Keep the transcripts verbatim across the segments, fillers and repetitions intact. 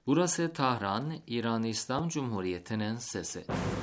Burası Tahran, İran İslam Cumhuriyeti'nin sesi.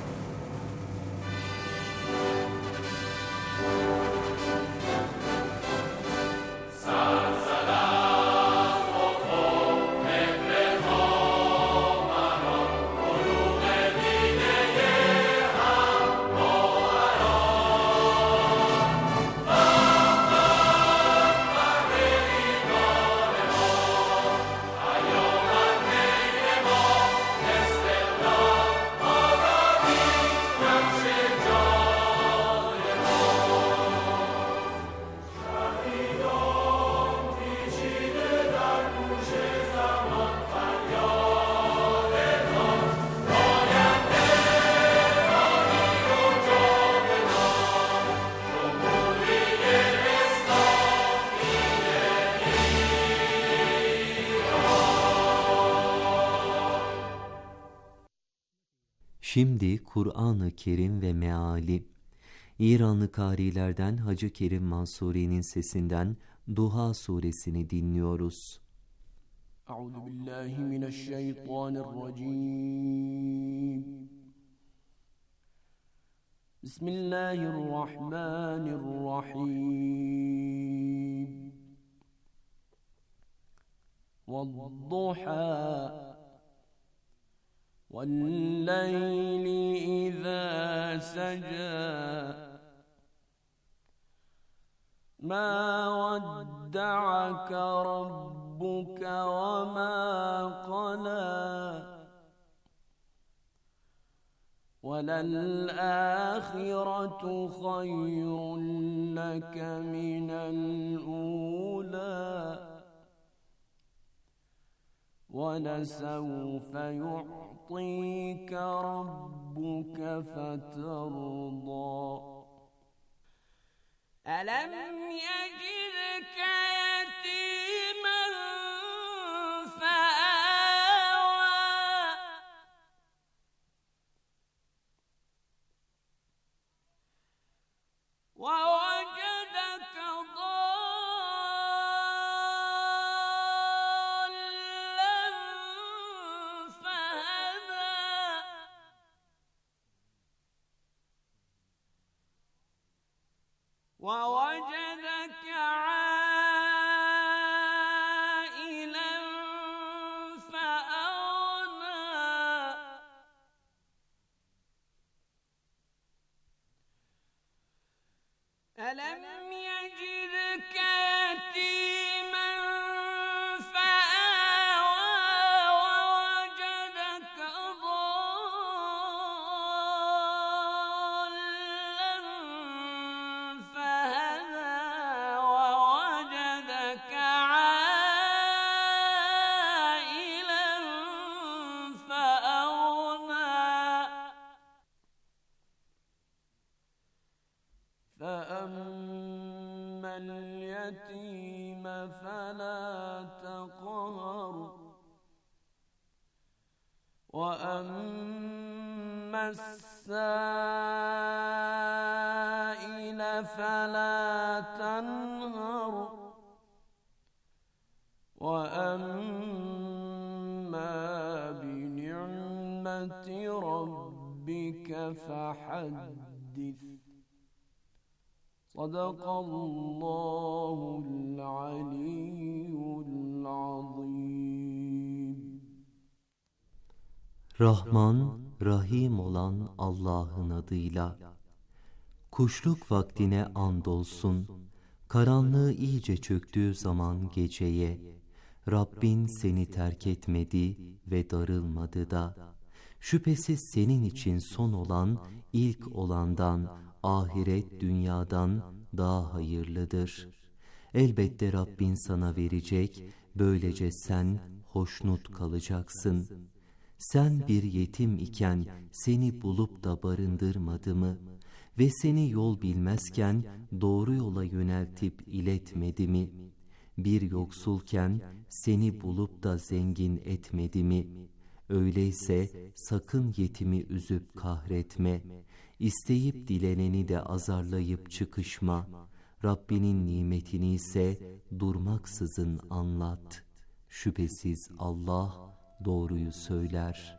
Şimdi Kur'an-ı Kerim ve meali. İranlı kârilerden Hacı Kerim Mansuri'nin sesinden Duha suresini dinliyoruz. Euzubillahimineşşeytanirracim. Bismillahirrahmanirrahim. Vodduha وَاللَّيْلِ إِذَا سَجَى مَا وَدَّعَكَ رَبُّكَ وَمَا قَلَى وَلَلْآخِرَةُ خَيْرٌ لَكَ مِنَ الْأُولَى وَلَسَوْفَ يُعْطِيكَ رَبُّكَ فَتَرْضَى أَلَمْ يَجِدْكَ يَتِيمًا فَآوَى وَوَجَدَكَ وَوَجَدَكَ عَائِلًا فَأَغْنَى أَلَمْ يَجِدْكَ يَتِيمًا فَآوَى وَوَجَدَكَ ضَالًّا فَهَدَى وَوَجَدَكَ عَائِلًا فَأَغْنَى فَأَمَّا الْيَتِيمَ فَلَا تَقْهَرْ وَأَمَّا السَّائِلَ فَلَا تَنْهَرْ وَأَمَّا بِنِعْمَةِ رَبِّكَ فَحَدِّثْ Sadakallahul aliyyul azim. Rahman, Rahim olan Allah'ın adıyla. Kuşluk vaktine andolsun, karanlığı iyice çöktüğü zaman geceye, Rabbin seni terk etmedi ve darılmadı da. Şüphesiz senin için son olan, ilk olandan, ahiret dünyadan daha hayırlıdır. Elbette Rabbin sana verecek, böylece sen hoşnut kalacaksın. Sen bir yetim iken seni bulup da barındırmadı mı? Ve seni yol bilmezken doğru yola yöneltip iletmedi mi? Bir yoksulken seni bulup da zengin etmedi mi? Öyleyse sakın yetimi üzüp kahretme. İsteyip dileneni de azarlayıp çıkışma. Rabbinin nimetini ise durmaksızın anlat. Şüphesiz Allah doğruyu söyler.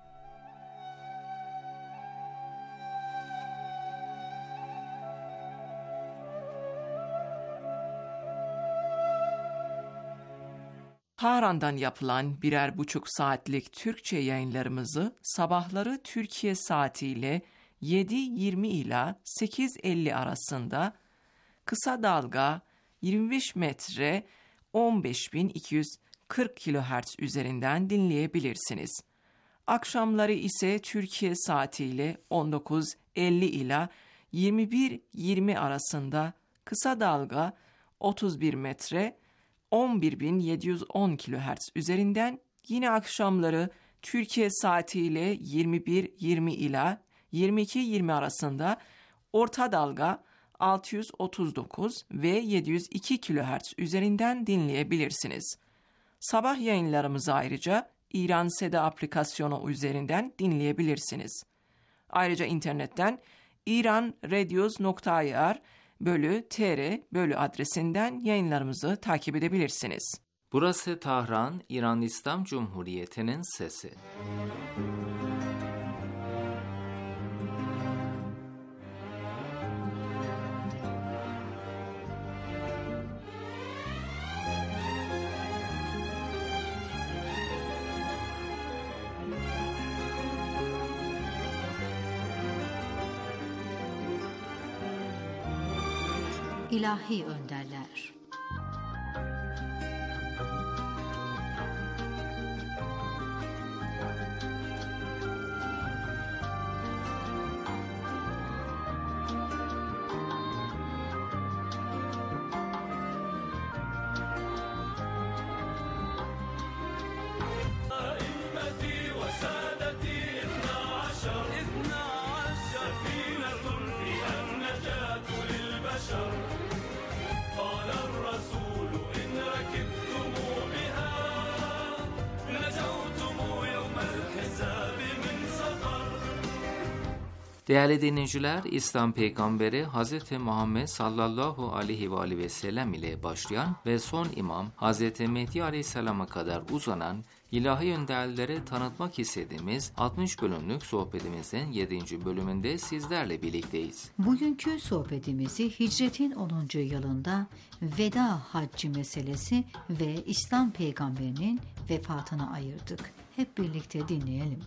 Tahran'dan yapılan birer buçuk saatlik Türkçe yayınlarımızı sabahları Türkiye saatiyle yedi yirmi ila sekiz elli arasında kısa dalga yirmi beş metre on beş bin iki yüz kırk kilohertz üzerinden dinleyebilirsiniz. Akşamları ise Türkiye saatiyle on dokuz elli ila yirmi bir yirmi arasında kısa dalga otuz bir metre on bir bin yedi yüz on kilohertz üzerinden, yine akşamları Türkiye saatiyle yirmi bir yirmi ila yirmi iki yirmi arasında orta dalga altı yüz otuz dokuz ve yedi yüz iki kilohertz üzerinden dinleyebilirsiniz. Sabah yayınlarımızı ayrıca İran Seda aplikasyonu üzerinden dinleyebilirsiniz. Ayrıca internetten iranradios nokta ir bölü tr bölü adresinden yayınlarımızı takip edebilirsiniz. Burası Tahran, İran İslam Cumhuriyeti'nin sesi. İlahi önderler. Değerli dinleyiciler, İslam Peygamberi Hz. Muhammed sallallahu aleyhi ve aleyhi ve sellem ile başlayan ve son imam Hz. Mehdi aleyhisselama kadar uzanan ilahi önderleri tanıtmak istediğimiz altmış bölümlük sohbetimizin yedinci bölümünde sizlerle birlikteyiz. Bugünkü sohbetimizi hicretin onuncu yılında veda haccı meselesi ve İslam peygamberinin vefatına ayırdık. Hep birlikte dinleyelim.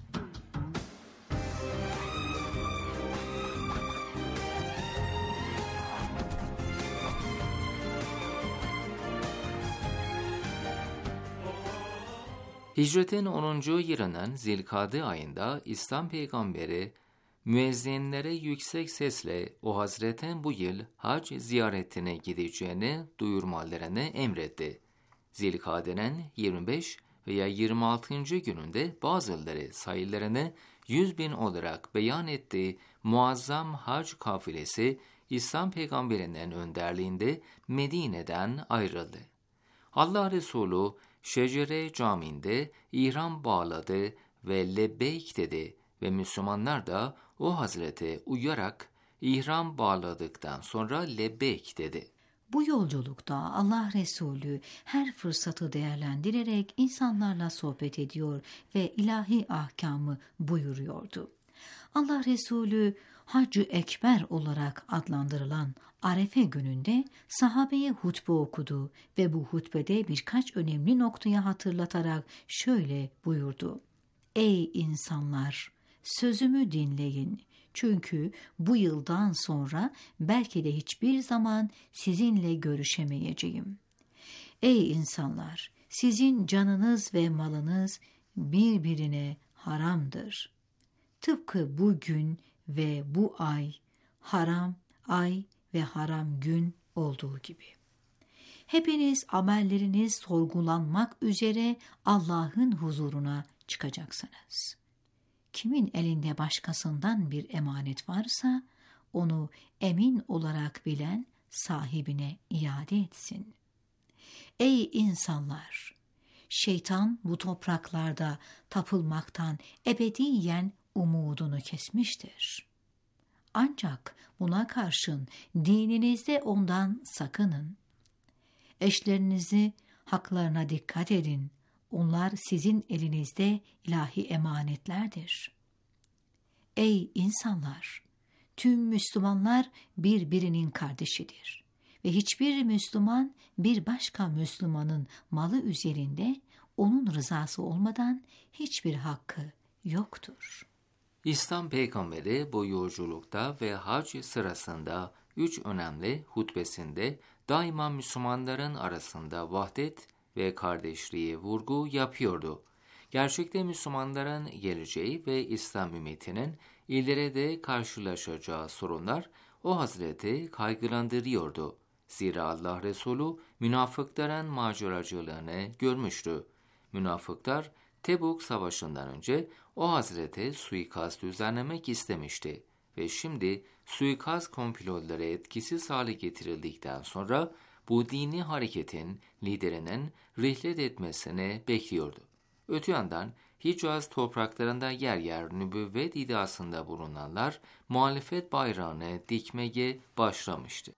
Hicretin onuncu yılının Zilkade ayında İslam Peygamberi müezzinlere yüksek sesle o Hazretin bu yıl hac ziyaretine gideceğini duyurmalarını emretti. Zilkade'nin yirmi beş veya yirmi altıncı gününde bazıları sayılarını yüz bin olarak beyan ettiği muazzam hac kafilesi İslam Peygamberinin önderliğinde Medine'den ayrıldı. Allah Resulü Şecere Camii'nde ihram bağladı ve lebbeyk dedi ve Müslümanlar da o Hazrete uyarak ihram bağladıktan sonra lebbeyk dedi. Bu yolculukta Allah Resulü her fırsatı değerlendirerek insanlarla sohbet ediyor ve ilahi ahkamı buyuruyordu. Allah Resulü Hac-ı Ekber olarak adlandırılan Arefe gününde sahabeye hutbe okudu ve bu hutbede birkaç önemli noktayı hatırlatarak şöyle buyurdu. Ey insanlar! Sözümü dinleyin. Çünkü bu yıldan sonra belki de hiçbir zaman sizinle görüşemeyeceğim. Ey insanlar! Sizin canınız ve malınız birbirine haramdır. Tıpkı bu gün ve bu ay, haram ay ve haram gün olduğu gibi. Hepiniz amelleriniz sorgulanmak üzere Allah'ın huzuruna çıkacaksınız. Kimin elinde başkasından bir emanet varsa, onu emin olarak bilen sahibine iade etsin. Ey insanlar! Şeytan bu topraklarda tapılmaktan ebediyen umudunu kesmiştir. Ancak buna karşın dininizde ondan sakının. Eşlerinizi haklarına dikkat edin. Onlar sizin elinizde ilahi emanetlerdir. Ey insanlar! Tüm Müslümanlar birbirinin kardeşidir. Ve hiçbir Müslüman bir başka Müslümanın malı üzerinde onun rızası olmadan hiçbir hakkı yoktur. İslam peygamberi bu yolculukta ve hac sırasında üç önemli hutbesinde daima Müslümanların arasında vahdet ve kardeşliğe vurgu yapıyordu. Gerçekte Müslümanların geleceği ve İslam ümmetinin ileride karşılaşacağı sorunlar o Hazreti kaygılandırıyordu. Zira Allah Resulü münafıkların maceracılığını görmüştü. Münafıklar Tebuk Savaşı'ndan önce o Hazreti suikast düzenlemek istemişti ve şimdi suikast komploları etkisiz hale getirildikten sonra bu dini hareketin liderinin rihlet etmesini bekliyordu. Öte yandan Hicaz topraklarında yer yer nübüvvet iddiasında bulunanlar muhalefet bayrağını dikmeye başlamıştı.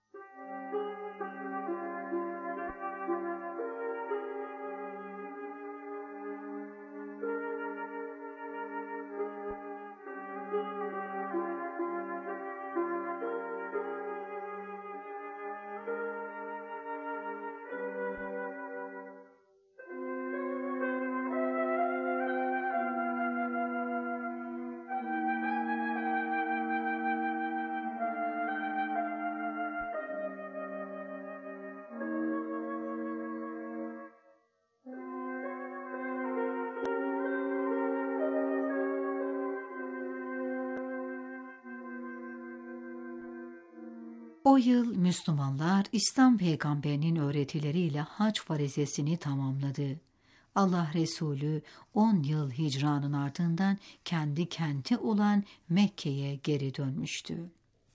O yıl Müslümanlar İslam peygamberinin öğretileriyle hac farizesini tamamladı. Allah Resulü on yıl hicranın ardından kendi kenti olan Mekke'ye geri dönmüştü.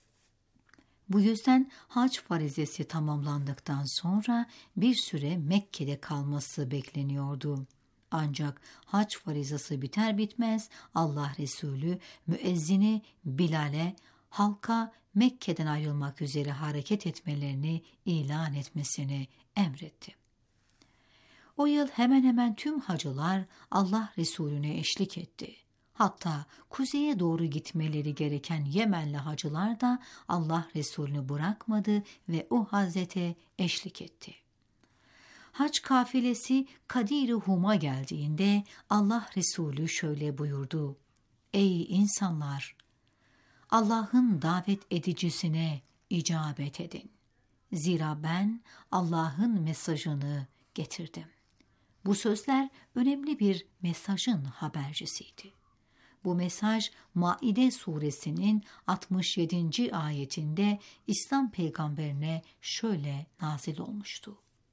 Bu yüzden hac farizesi tamamlandıktan sonra bir süre Mekke'de kalması bekleniyordu. Ancak hac farizası biter bitmez Allah Resulü müezzini Bilal'e halka Mekke'den ayrılmak üzere hareket etmelerini ilan etmesini emretti. O yıl hemen hemen tüm hacılar Allah Resulüne eşlik etti. Hatta kuzeye doğru gitmeleri gereken Yemenli hacılar da Allah Resulünü bırakmadı ve o hazrete eşlik etti. Hac kafilesi Kadir-i Hum'a geldiğinde Allah Resulü şöyle buyurdu: Ey insanlar! Allah'ın davet edicisine icabet edin. Zira ben Allah'ın mesajını getirdim. Bu sözler önemli bir mesajın habercisiydi. Bu mesaj Maide suresinin altmış yedinci ayetinde İslam peygamberine şöyle nazil olmuştu.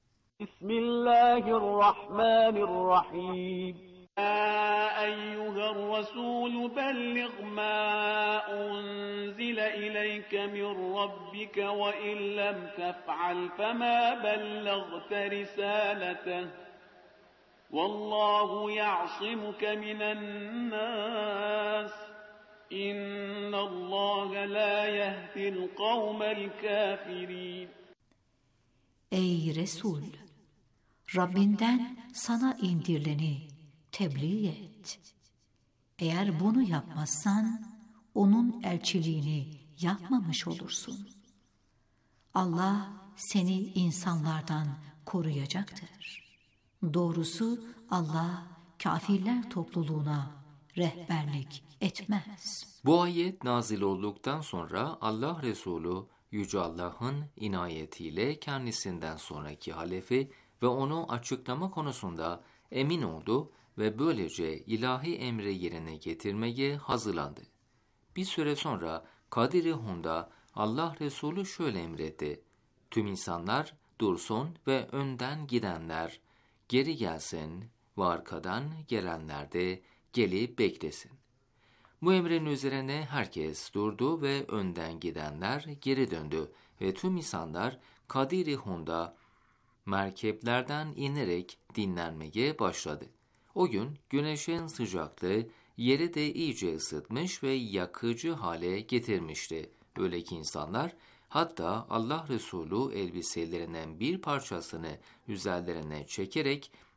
Bismillahirrahmanirrahim. يا أيها الرسول بلغ ما أنزل إليك من ربك وإن لم تفعل فما بلغت رسالته والله يعصمك من الناس إن الله لا يهدي القوم الكافرين. Ey Resul! Rabbinden sana indirileni tebliğ et. Eğer bunu yapmazsan onun elçiliğini yapmamış olursun. Allah seni insanlardan koruyacaktır. Doğrusu Allah kafirler topluluğuna rehberlik etmez. Bu ayet nazil olduktan sonra Allah Resulü Yüce Allah'ın inayetiyle kendisinden sonraki halefi ve onu açıklama konusunda emin oldu ve böylece ilahi emri yerine getirmeye hazırlandı. Bir süre sonra Kadir-i Hum'da Allah Resulü şöyle emretti: Tüm insanlar dursun ve önden gidenler geri gelsin ve arkadan gelenler de gelip beklesin. Bu emrin üzerine herkes durdu ve önden gidenler geri döndü ve tüm insanlar Kadir-i Hum'da merkeplerden inerek dinlenmeye başladı. O gün güneşin sıcaklığı yeri de iyice ısıtmış ve yakıcı hale getirmişti. Öyle ki insanlar hatta Allah Resulü elbiselerinden bir parçasını üzerlerine çekerek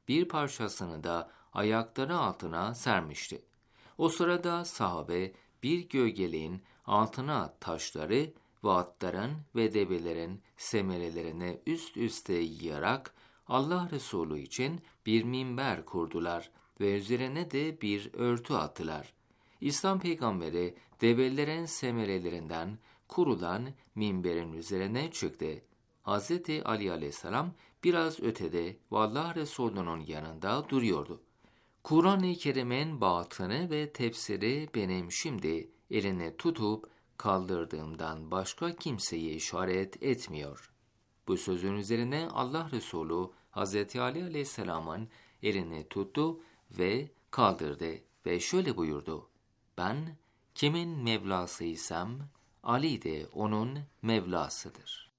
bir parçasını da ayakları altına sermişti. O sırada sahabe bir gölgeliğin altına taşları ve atların ve develerin semerelerini üst üste yığarak Allah Resulü için bir minber kurdular ve üzerine de bir örtü attılar. İslam peygamberi develerin semerelerinden kurulan minberin üzerine çıktı. Hazreti Ali aleyhisselam biraz ötede ve Allah Resulü'nün yanında duruyordu. Kur'an-ı Kerim'in batını ve tefsiri benim şimdi eline tutup kaldırdığımdan başka kimseye işaret etmiyor. Bu sözün üzerine Allah Resulü Hazreti Ali aleyhisselamın elini tuttu ve kaldırdı ve şöyle buyurdu: Ben kimin Mevlasıysam Ali de onun Mevlasıdır.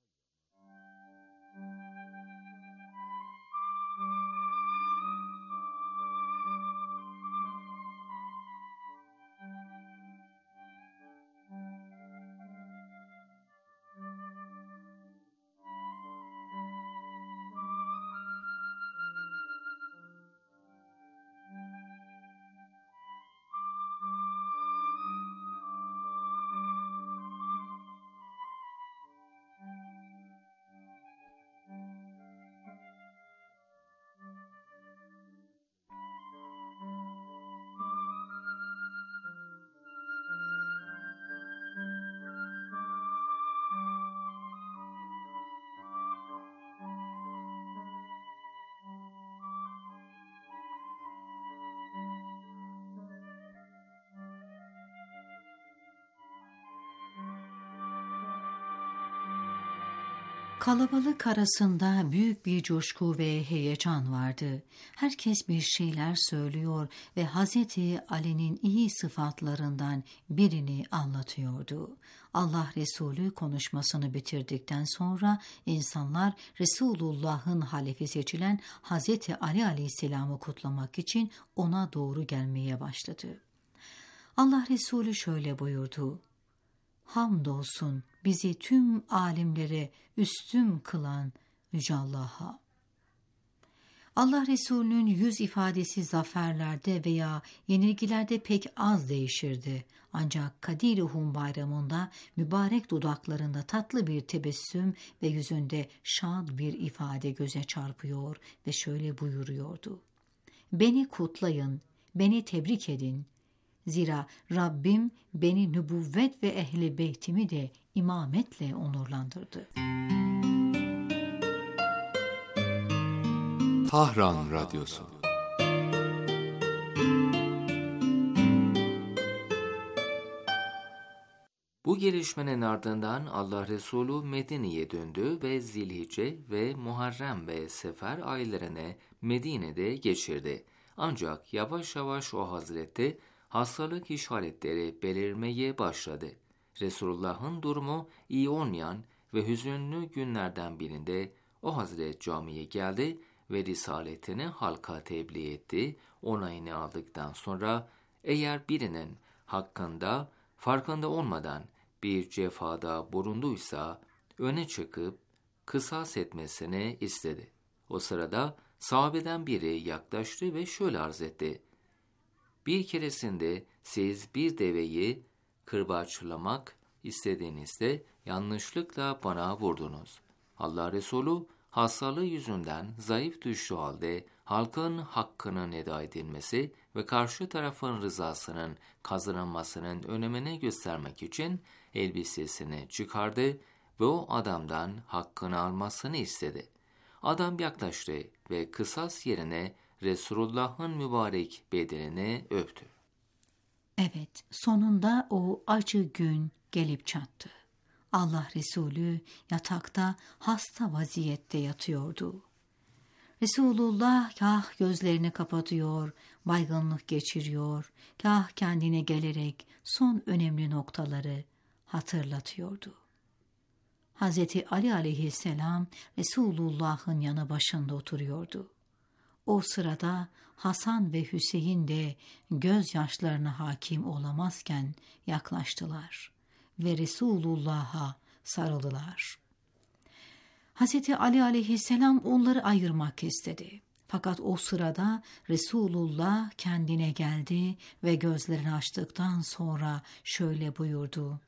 Kalabalık arasında büyük bir coşku ve heyecan vardı. Herkes bir şeyler söylüyor ve Hazreti Ali'nin iyi sıfatlarından birini anlatıyordu. Allah Resulü konuşmasını bitirdikten sonra insanlar Resulullah'ın halife seçilen Hazreti Ali Aleyhisselam'ı kutlamak için ona doğru gelmeye başladı. Allah Resulü şöyle buyurdu: Hamdolsun bizi tüm alimlere üstün kılan Yüce Allah'a. Allah Resulü'nün yüz ifadesi zaferlerde veya yenilgilerde pek az değişirdi. Ancak Kadir-i bayramında mübarek dudaklarında tatlı bir tebessüm ve yüzünde şad bir ifade göze çarpıyor ve şöyle buyuruyordu: Beni kutlayın, beni tebrik edin. Zira Rabbim beni nübüvvet ve ehli beytimi de imametle onurlandırdı. Tahran Radyosu. Bu gelişmenin ardından Allah Resulü Medine'ye döndü ve Zilhicce ve Muharrem ve Sefer aylarını Medine'de geçirdi. Ancak yavaş yavaş o hazrette hastalık işaretleri belirmeye başladı. Resulullah'ın durumu iyi olmayan ve hüzünlü günlerden birinde o hazret camiye geldi ve risaletini halka tebliğ etti. Onayını aldıktan sonra eğer birinin hakkında farkında olmadan bir cefada bulunduysa öne çıkıp kısas etmesini istedi. O sırada sahabeden biri yaklaştı ve şöyle arz etti: Bir keresinde siz bir deveyi kırbaçlamak istediğinizde yanlışlıkla bana vurdunuz. Allah Resulü hastalığı yüzünden zayıf düştüğü halde halkın hakkının eda edilmesi ve karşı tarafın rızasının kazanılmasının önemini göstermek için elbisesini çıkardı ve o adamdan hakkını almasını istedi. Adam yaklaştı ve kısas yerine Resulullah'ın mübarek bedenini öptü. Evet, sonunda o acı gün gelip çattı. Allah Resulü yatakta hasta vaziyette yatıyordu. Resulullah kah gözlerini kapatıyor, baygınlık geçiriyor, kah kendine gelerek son önemli noktaları hatırlatıyordu. Hazreti Ali aleyhisselam Resulullah'ın yanı başında oturuyordu. O sırada Hasan ve Hüseyin de gözyaşlarına hakim olamazken yaklaştılar ve Resulullah'a sarıldılar. Hazreti Ali aleyhisselam onları ayırmak istedi. Fakat o sırada Resulullah kendine geldi ve gözlerini açtıktan sonra şöyle buyurdu: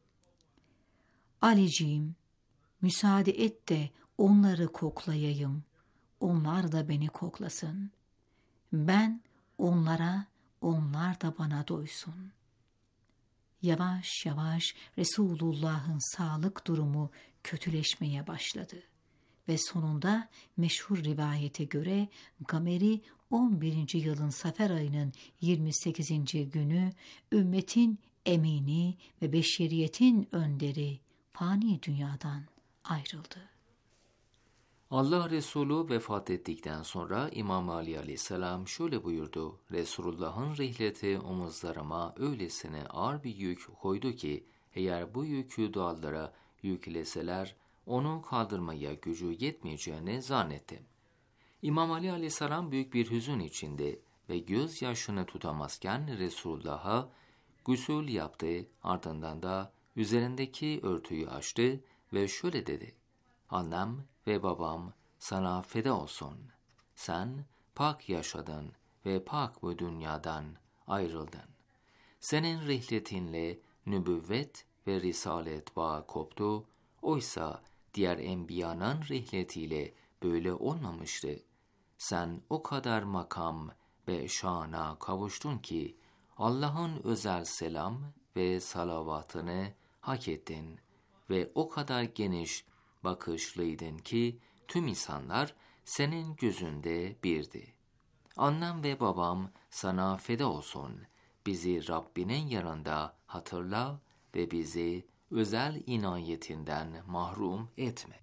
Aliciğim, müsaade et de onları koklayayım. Onlar da beni koklasın. Ben onlara, onlar da bana doysun. Yavaş yavaş Resulullah'ın sağlık durumu kötüleşmeye başladı. Ve sonunda meşhur rivayete göre Gameri on birinci yılın Safer ayının yirmi sekizinci günü ümmetin emini ve beşeriyetin önderi fani dünyadan ayrıldı. Allah Resulü vefat ettikten sonra İmam Ali aleyhisselam şöyle buyurdu: Resulullah'ın rihleti omuzlarıma öylesine ağır bir yük koydu ki, eğer bu yükü dağlara yükleseler, onu kaldırmaya gücü yetmeyeceğini zannettim. İmam Ali aleyhisselam büyük bir hüzün içinde ve gözyaşını tutamazken Resulullah'a gusül yaptı, ardından da üzerindeki örtüyü açtı ve şöyle dedi: Annem ve babam sana feda olsun. Sen pak yaşadın ve pak bu dünyadan ayrıldın. Senin rihletinle nübüvvet ve risalet bağı koptu. Oysa diğer enbiyanın rihletiyle böyle olmamıştı. Sen o kadar makam ve şana kavuştun ki Allah'ın özel selam ve salavatını hak ettin ve o kadar geniş bakışlıydın ki tüm insanlar senin gözünde birdi. Annem ve babam sana feda olsun. Bizi Rabbinin yanında hatırla ve bizi özel inayetinden mahrum etme.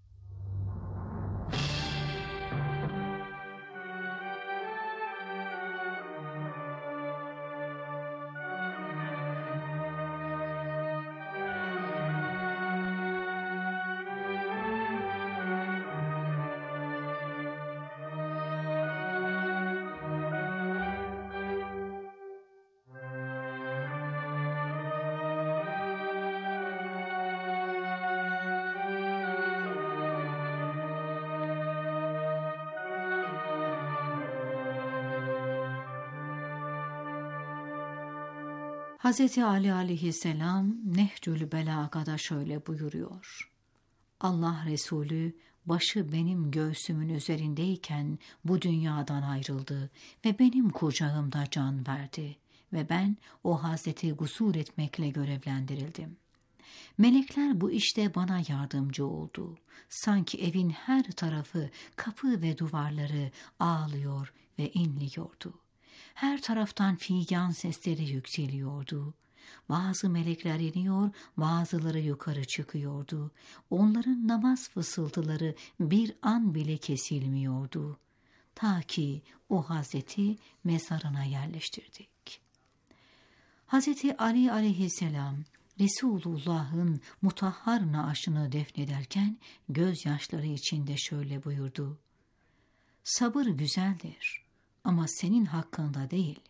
Hz. Ali aleyhisselam Nehcül Belaga'da şöyle buyuruyor: Allah Resulü başı benim göğsümün üzerindeyken bu dünyadan ayrıldı ve benim kucağımda can verdi ve ben o Hazreti gusül etmekle görevlendirildim. Melekler bu işte bana yardımcı oldu. Sanki evin her tarafı, kapı ve duvarları ağlıyor ve inliyordu. Her taraftan figan sesleri yükseliyordu. Bazı melekler iniyor, bazıları yukarı çıkıyordu. Onların namaz fısıltıları bir an bile kesilmiyordu. Ta ki o Hazreti mezarına yerleştirdik. Hazreti Ali aleyhisselam Resulullah'ın mutahhar naaşını defnederken gözyaşları içinde şöyle buyurdu: Sabır güzeldir ama senin hakkında değil.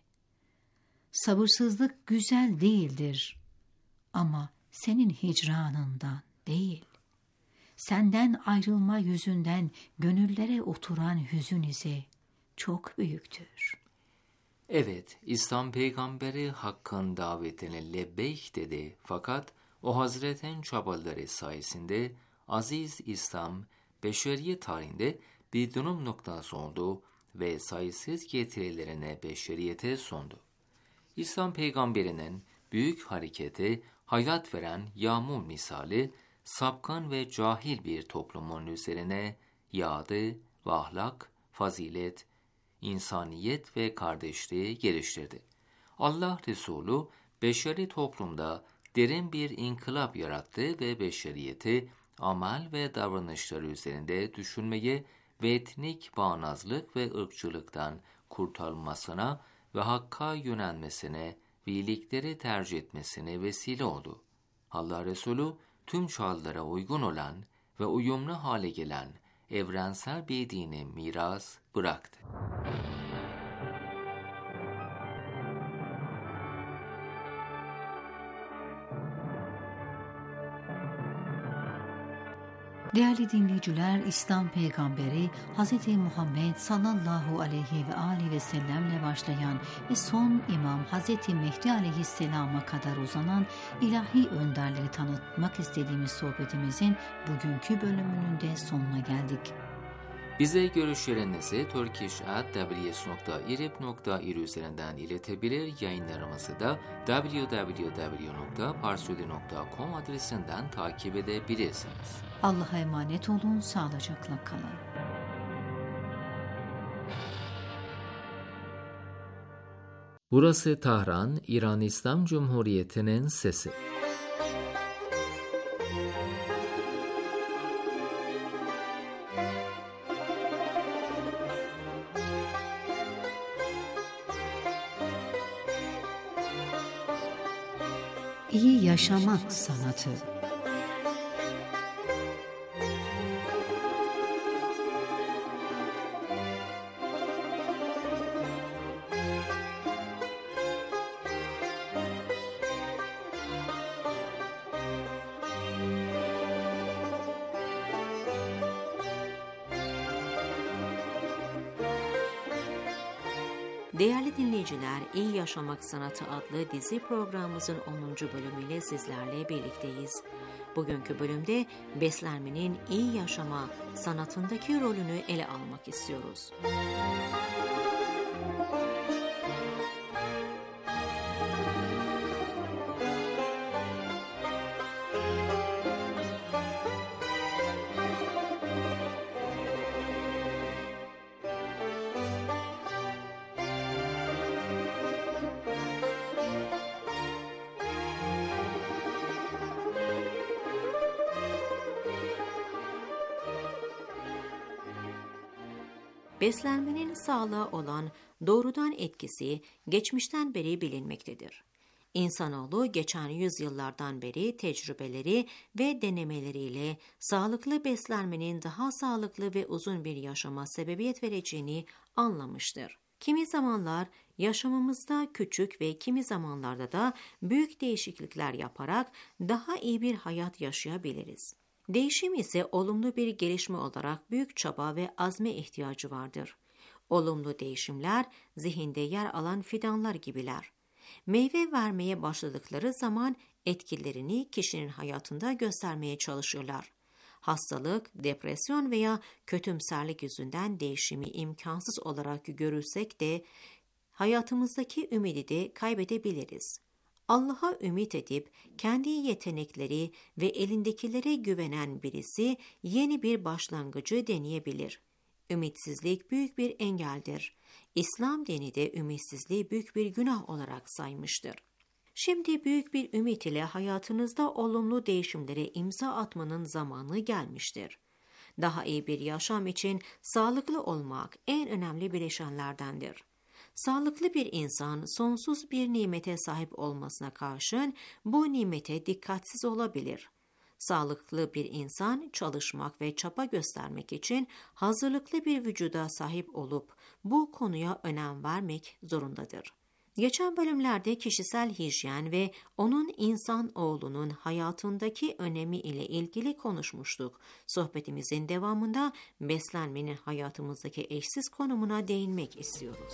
Sabırsızlık güzel değildir ama senin hicranından değil. Senden ayrılma yüzünden gönüllere oturan hüzün ise çok büyüktür. Evet, İslam peygamberi Hakk'ın davetine lebbeyk dedi, fakat o Hazretin çabaları sayesinde aziz İslam beşeriyet tarihinde bir dönüm noktası oldu ve sayısız getirilerine beşeriyete sundu. İslam peygamberinin büyük hareketi, hayat veren yağmur misali, sapkın ve cahil bir toplumun üzerine yağdı ve ahlak, fazilet, insaniyet ve kardeşliği geliştirdi. Allah Resulü beşeri toplumda derin bir inkılap yarattı ve beşeriyeti amel ve davranışları üzerinde düşünmeye ve etnik bağnazlık ve ırkçılıktan kurtarılmasına ve hakka yönelmesine ve iyilikleri tercih etmesine vesile oldu. Allah Resulü tüm çağlara uygun olan ve uyumlu hale gelen evrensel bir dini miras bıraktı. Değerli dinleyiciler, İslam peygamberi Hz. Muhammed sallallahu aleyhi ve aleyhi ve sellemle başlayan ve son imam Hz. Mehdi aleyhisselama kadar uzanan ilahi önderleri tanıtmak istediğimiz sohbetimizin bugünkü bölümünün de sonuna geldik. Bize görüşlerinizi turkish at w s nokta irib nokta ir üzerinden iletebilir, yayınlarımızı da w w w nokta parsuli nokta com adresinden takip edebilirsiniz. Allah'a emanet olun, sağlıcakla kalın. Burası Tahran, İran İslam Cumhuriyeti'nin sesi. İyi yaşamak sanatı. Değerli dinleyiciler, İyi Yaşamak Sanatı adlı dizi programımızın onuncu bölümüyle sizlerle birlikteyiz. Bugünkü bölümde beslenmenin iyi yaşama sanatındaki rolünü ele almak istiyoruz. Beslenmenin sağlığa olan doğrudan etkisi geçmişten beri bilinmektedir. İnsanoğlu geçen yüzyıllardan beri tecrübeleri ve denemeleriyle sağlıklı beslenmenin daha sağlıklı ve uzun bir yaşama sebebiyet vereceğini anlamıştır. Kimi zamanlar yaşamımızda küçük ve kimi zamanlarda da büyük değişiklikler yaparak daha iyi bir hayat yaşayabiliriz. Değişim ise olumlu bir gelişme olarak büyük çaba ve azme ihtiyacı vardır. Olumlu değişimler zihinde yer alan fidanlar gibiler. Meyve vermeye başladıkları zaman etkilerini kişinin hayatında göstermeye çalışırlar. Hastalık, depresyon veya kötümserlik yüzünden değişimi imkansız olarak görürsek de hayatımızdaki ümidi de kaybedebiliriz. Allah'a ümit edip kendi yetenekleri ve elindekilere güvenen birisi yeni bir başlangıcı deneyebilir. Ümitsizlik büyük bir engeldir. İslam dini de ümitsizliği büyük bir günah olarak saymıştır. Şimdi büyük bir ümit ile hayatınızda olumlu değişimlere imza atmanın zamanı gelmiştir. Daha iyi bir yaşam için sağlıklı olmak en önemli bileşenlerdendir. Sağlıklı bir insan sonsuz bir nimete sahip olmasına karşın bu nimete dikkatsiz olabilir. Sağlıklı bir insan çalışmak ve çaba göstermek için hazırlıklı bir vücuda sahip olup bu konuya önem vermek zorundadır. Geçen bölümlerde kişisel hijyen ve onun insan oğlunun hayatındaki önemi ile ilgili konuşmuştuk. Sohbetimizin devamında beslenmenin hayatımızdaki eşsiz konumuna değinmek istiyoruz.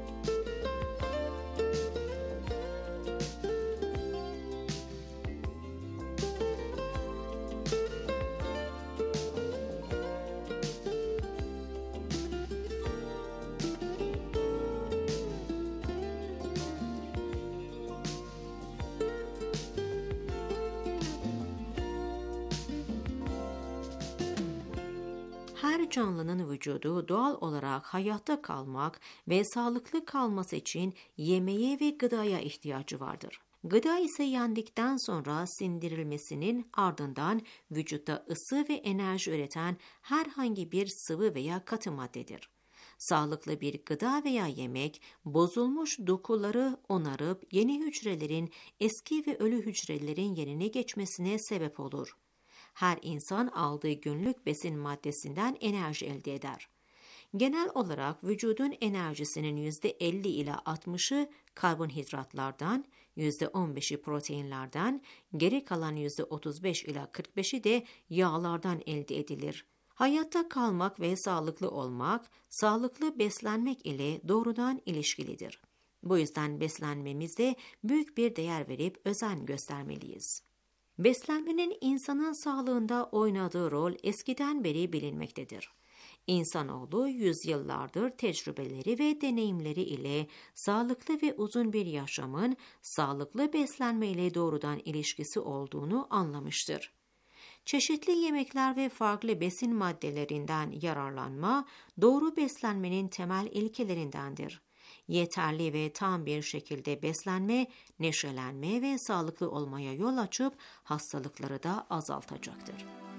Her canlının vücudu doğal olarak hayatta kalmak ve sağlıklı kalması için yemeğe ve gıdaya ihtiyacı vardır. Gıda ise yendikten sonra sindirilmesinin ardından vücutta ısı ve enerji üreten herhangi bir sıvı veya katı maddedir. Sağlıklı bir gıda veya yemek bozulmuş dokuları onarıp yeni hücrelerin eski ve ölü hücrelerin yerine geçmesine sebep olur. Her insan aldığı günlük besin maddesinden enerji elde eder. Genel olarak vücudun enerjisinin yüzde elli ila altmışı karbonhidratlardan, yüzde on beşi proteinlerden, geri kalan yüzde otuz beş ila kırk beşi de yağlardan elde edilir. Hayatta kalmak ve sağlıklı olmak, sağlıklı beslenmek ile doğrudan ilişkilidir. Bu yüzden beslenmemize büyük bir değer verip özen göstermeliyiz. Beslenmenin insanın sağlığında oynadığı rol eskiden beri bilinmektedir. İnsanoğlu yüzyıllardır tecrübeleri ve deneyimleri ile sağlıklı ve uzun bir yaşamın sağlıklı beslenme ile doğrudan ilişkisi olduğunu anlamıştır. Çeşitli yemekler ve farklı besin maddelerinden yararlanma, doğru beslenmenin temel ilkelerindendir. Yeterli ve tam bir şekilde beslenme, neşelenme ve sağlıklı olmaya yol açıp hastalıkları da azaltacaktır.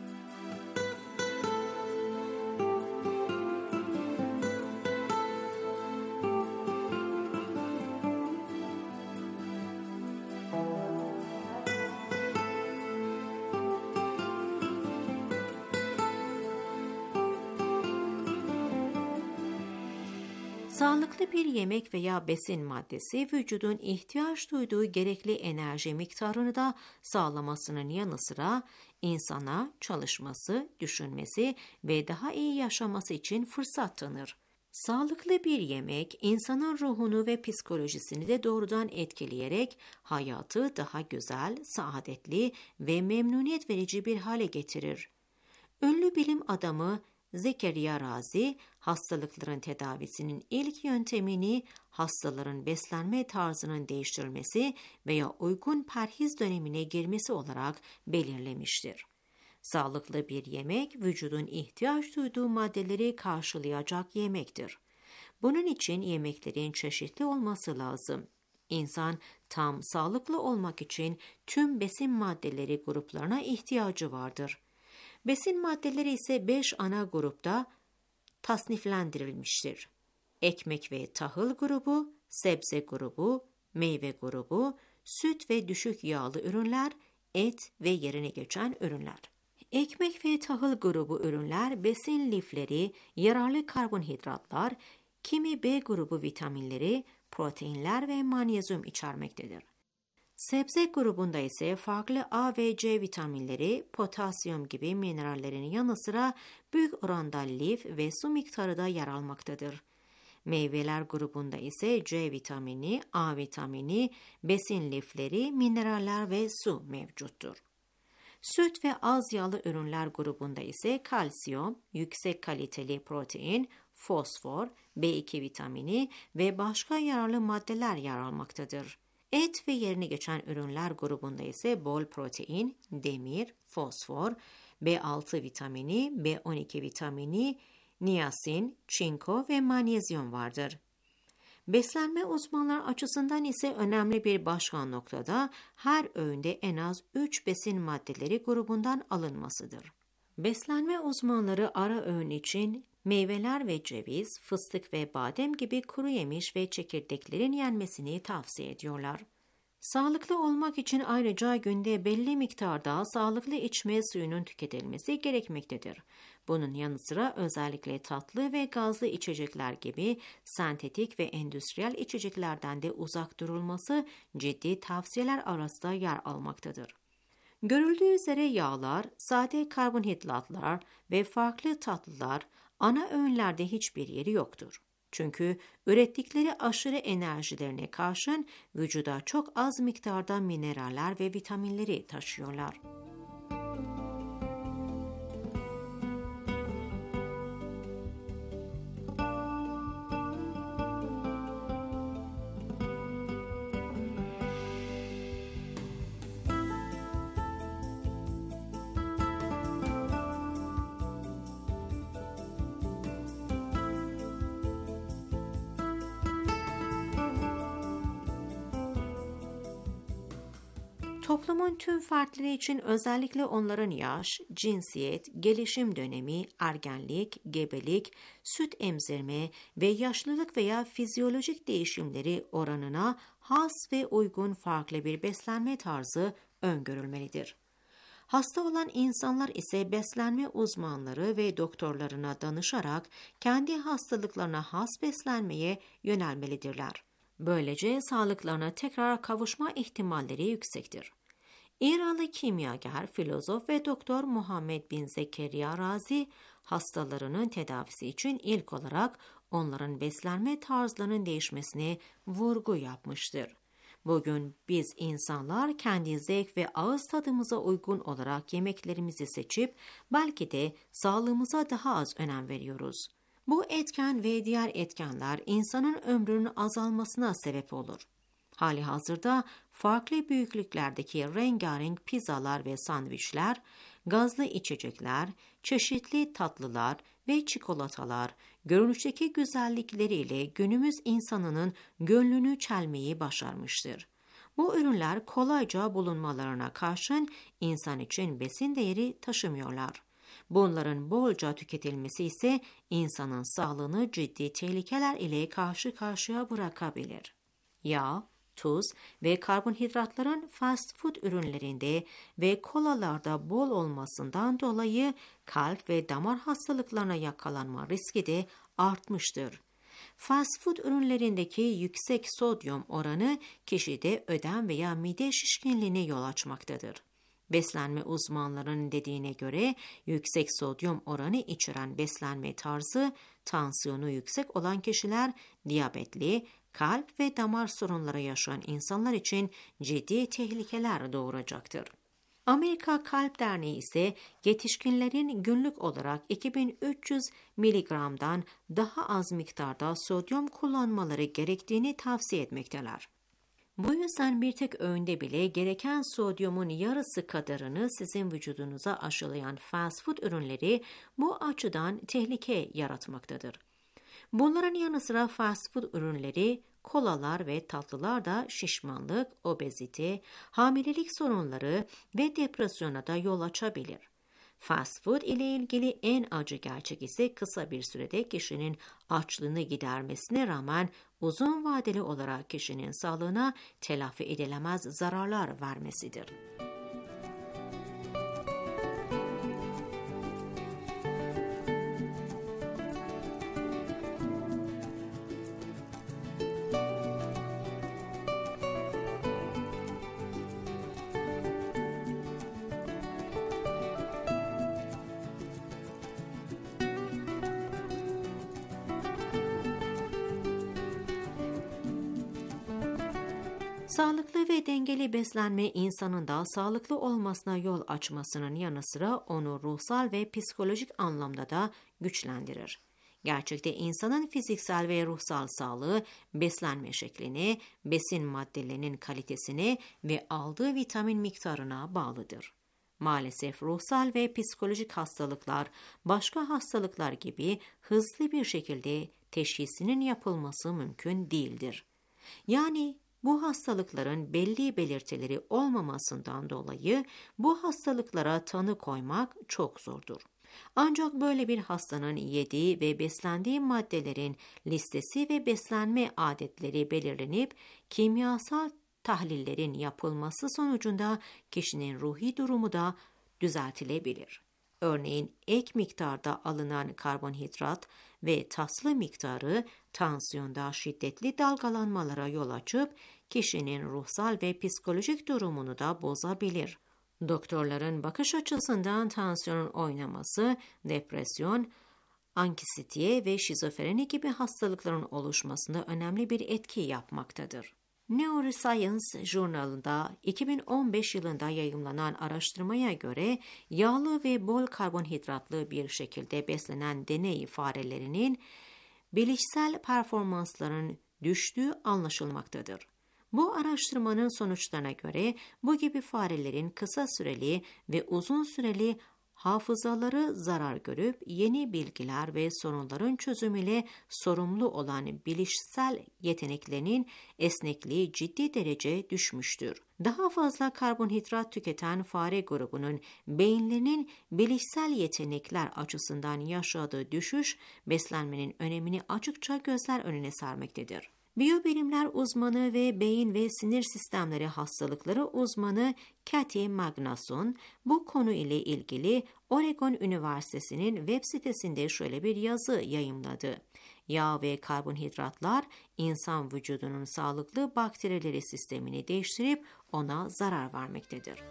Sağlıklı bir yemek veya besin maddesi vücudun ihtiyaç duyduğu gerekli enerji miktarını da sağlamasının yanı sıra insana çalışması, düşünmesi ve daha iyi yaşaması için fırsat tanır. Sağlıklı bir yemek insanın ruhunu ve psikolojisini de doğrudan etkileyerek hayatı daha güzel, saadetli ve memnuniyet verici bir hale getirir. Ünlü bilim adamı Zekeriya Razi, hastalıkların tedavisinin ilk yöntemini hastaların beslenme tarzının değiştirilmesi veya uygun perhiz dönemine girmesi olarak belirlemiştir. Sağlıklı bir yemek, vücudun ihtiyaç duyduğu maddeleri karşılayacak yemektir. Bunun için yemeklerin çeşitli olması lazım. İnsan tam sağlıklı olmak için tüm besin maddeleri gruplarına ihtiyacı vardır. Besin maddeleri ise beş ana grupta tasniflendirilmiştir. Ekmek ve tahıl grubu, sebze grubu, meyve grubu, süt ve düşük yağlı ürünler, et ve yerine geçen ürünler. Ekmek ve tahıl grubu ürünler besin lifleri, yararlı karbonhidratlar, kimi B grubu vitaminleri, proteinler ve magnezyum içermektedir. Sebze grubunda ise farklı A ve C vitaminleri, potasyum gibi minerallerin yanı sıra büyük oranda lif ve su miktarı da yer almaktadır. Meyveler grubunda ise C vitamini, A vitamini, besin lifleri, mineraller ve su mevcuttur. Süt ve az yağlı ürünler grubunda ise kalsiyum, yüksek kaliteli protein, fosfor, B iki vitamini ve başka yararlı maddeler yer almaktadır. Et ve yerine geçen ürünler grubunda ise bol protein, demir, fosfor, B altı vitamini, B on iki vitamini, niyasin, çinko ve magnezyum vardır. Beslenme uzmanları açısından ise önemli bir başka noktada her öğünde en az üç besin maddeleri grubundan alınmasıdır. Beslenme uzmanları ara öğün için meyveler ve ceviz, fıstık ve badem gibi kuru yemiş ve çekirdeklerin yenmesini tavsiye ediyorlar. Sağlıklı olmak için ayrıca günde belli miktarda sağlıklı içme suyunun tüketilmesi gerekmektedir. Bunun yanı sıra özellikle tatlı ve gazlı içecekler gibi sentetik ve endüstriyel içeceklerden de uzak durulması ciddi tavsiyeler arasında yer almaktadır. Görüldüğü üzere yağlar, sade karbonhidratlar ve farklı tatlılar ana öğünlerde hiçbir yeri yoktur. Çünkü ürettikleri aşırı enerjilerine karşın vücuda çok az miktarda mineraller ve vitaminleri taşıyorlar. Toplumun tüm fertleri için özellikle onların yaş, cinsiyet, gelişim dönemi, ergenlik, gebelik, süt emzirme ve yaşlılık veya fizyolojik değişimleri oranına has ve uygun farklı bir beslenme tarzı öngörülmelidir. Hasta olan insanlar ise beslenme uzmanları ve doktorlarına danışarak kendi hastalıklarına has beslenmeye yönelmelidirler. Böylece sağlıklarına tekrar kavuşma ihtimalleri yüksektir. İranlı kimyager, filozof ve doktor Muhammed bin Zekeriya Razi, hastalarının tedavisi için ilk olarak onların beslenme tarzlarının değişmesine vurgu yapmıştır. Bugün biz insanlar kendi zevk ve ağız tadımıza uygun olarak yemeklerimizi seçip belki de sağlığımıza daha az önem veriyoruz. Bu etken ve diğer etkenler insanın ömrünün azalmasına sebep olur. Halihazırda farklı büyüklüklerdeki rengarenk pizzalar ve sandviçler, gazlı içecekler, çeşitli tatlılar ve çikolatalar, görünüşteki güzellikleriyle günümüz insanının gönlünü çelmeyi başarmıştır. Bu ürünler kolayca bulunmalarına karşın insan için besin değeri taşımıyorlar. Bunların bolca tüketilmesi ise insanın sağlığını ciddi tehlikeler ile karşı karşıya bırakabilir. Yağ, tuz ve karbonhidratların fast food ürünlerinde ve kolalarda bol olmasından dolayı kalp ve damar hastalıklarına yakalanma riski de artmıştır. Fast food ürünlerindeki yüksek sodyum oranı kişide ödem veya mide şişkinliğine yol açmaktadır. Beslenme uzmanlarının dediğine göre yüksek sodyum oranı içeren beslenme tarzı, tansiyonu yüksek olan kişiler, diyabetli, kalp ve damar sorunları yaşayan insanlar için ciddi tehlikeler doğuracaktır. Amerika Kalp Derneği ise yetişkinlerin günlük olarak iki bin üç yüz miligramdan daha az miktarda sodyum kullanmaları gerektiğini tavsiye etmekteler. Bu yüzden bir tek öğünde bile gereken sodyumun yarısı kadarını sizin vücudunuza aşılayan fast food ürünleri bu açıdan tehlike yaratmaktadır. Bunların yanı sıra fast food ürünleri, kolalar ve tatlılar da şişmanlık, obezite, hamilelik sorunları ve depresyona da yol açabilir. Fast food ile ilgili en acı gerçek ise kısa bir sürede kişinin açlığını gidermesine rağmen uzun vadeli olarak kişinin sağlığına telafi edilemez zararlar vermesidir. Sağlıklı ve dengeli beslenme insanın da sağlıklı olmasına yol açmasının yanı sıra onu ruhsal ve psikolojik anlamda da güçlendirir. Gerçekte insanın fiziksel ve ruhsal sağlığı beslenme şekline, besin maddelerinin kalitesine ve aldığı vitamin miktarına bağlıdır. Maalesef ruhsal ve psikolojik hastalıklar başka hastalıklar gibi hızlı bir şekilde teşhisinin yapılması mümkün değildir. Yani bu hastalıkların belli belirtileri olmamasından dolayı bu hastalıklara tanı koymak çok zordur. Ancak böyle bir hastanın yediği ve beslendiği maddelerin listesi ve beslenme adetleri belirlenip kimyasal tahlillerin yapılması sonucunda kişinin ruhi durumu da düzeltilebilir. Örneğin ek miktarda alınan karbonhidrat ve tatlı miktarı tansiyonda şiddetli dalgalanmalara yol açıp kişinin ruhsal ve psikolojik durumunu da bozabilir. Doktorların bakış açısından tansiyonun oynaması, depresyon, anksiyete ve şizofreni gibi hastalıkların oluşmasında önemli bir etki yapmaktadır. Neuroscience jurnalında iki bin on beş yılında yayımlanan araştırmaya göre yağlı ve bol karbonhidratlı bir şekilde beslenen deney farelerinin bilişsel performansların düştüğü anlaşılmaktadır. Bu araştırmanın sonuçlarına göre bu gibi farelerin kısa süreli ve uzun süreli hafızaları zarar görüp yeni bilgiler ve sorunların çözümüyle sorumlu olan bilişsel yeteneklerinin esnekliği ciddi derece düşmüştür. Daha fazla karbonhidrat tüketen fare grubunun beyinlerinin bilişsel yetenekler açısından yaşadığı düşüş beslenmenin önemini açıkça gözler önüne sermektedir. Biyobilimler uzmanı ve beyin ve sinir sistemleri hastalıkları uzmanı Cathy Magnuson bu konu ile ilgili Oregon Üniversitesi'nin web sitesinde şöyle bir yazı yayımladı. Yağ ve karbonhidratlar insan vücudunun sağlıklı bakterileri sistemini değiştirip ona zarar vermektedir.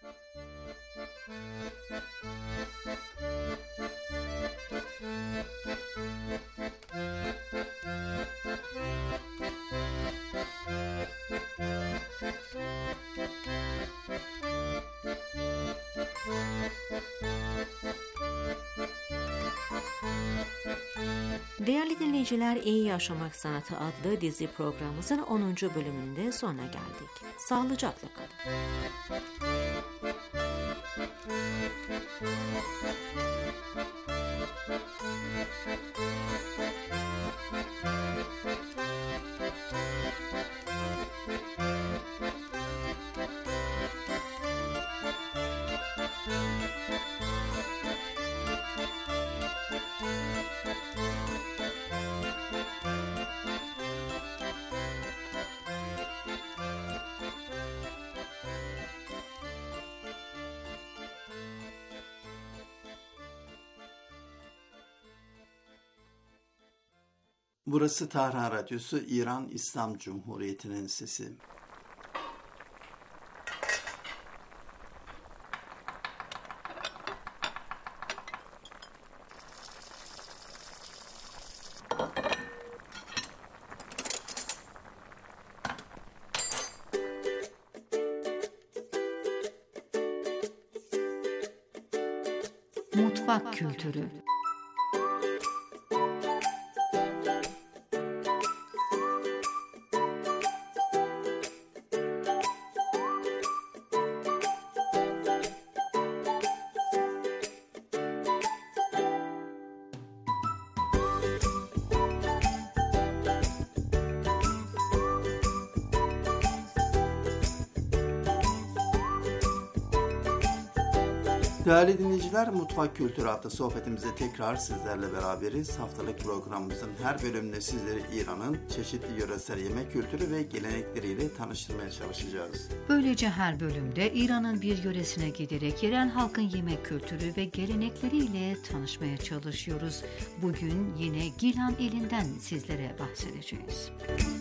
Değerli dinleyiciler, İyi Yaşamak Sanatı adlı dizi programımızın onuncu bölümünde sonuna geldik. Sağlıcakla kalın. Burası Tahran Radyosu, İran İslam Cumhuriyeti'nin sesi. Mutfak kültürü. Değerli dinleyiciler, Mutfak Kültürü adlı sohbetimize tekrar sizlerle beraberiz. Haftalık programımızın her bölümünde sizleri İran'ın çeşitli yöresel yemek kültürü ve gelenekleriyle tanıştırmaya çalışacağız. Böylece her bölümde İran'ın bir yöresine giderek yerel halkın yemek kültürü ve gelenekleriyle tanışmaya çalışıyoruz. Bugün yine Gilan ilinden sizlere bahsedeceğiz.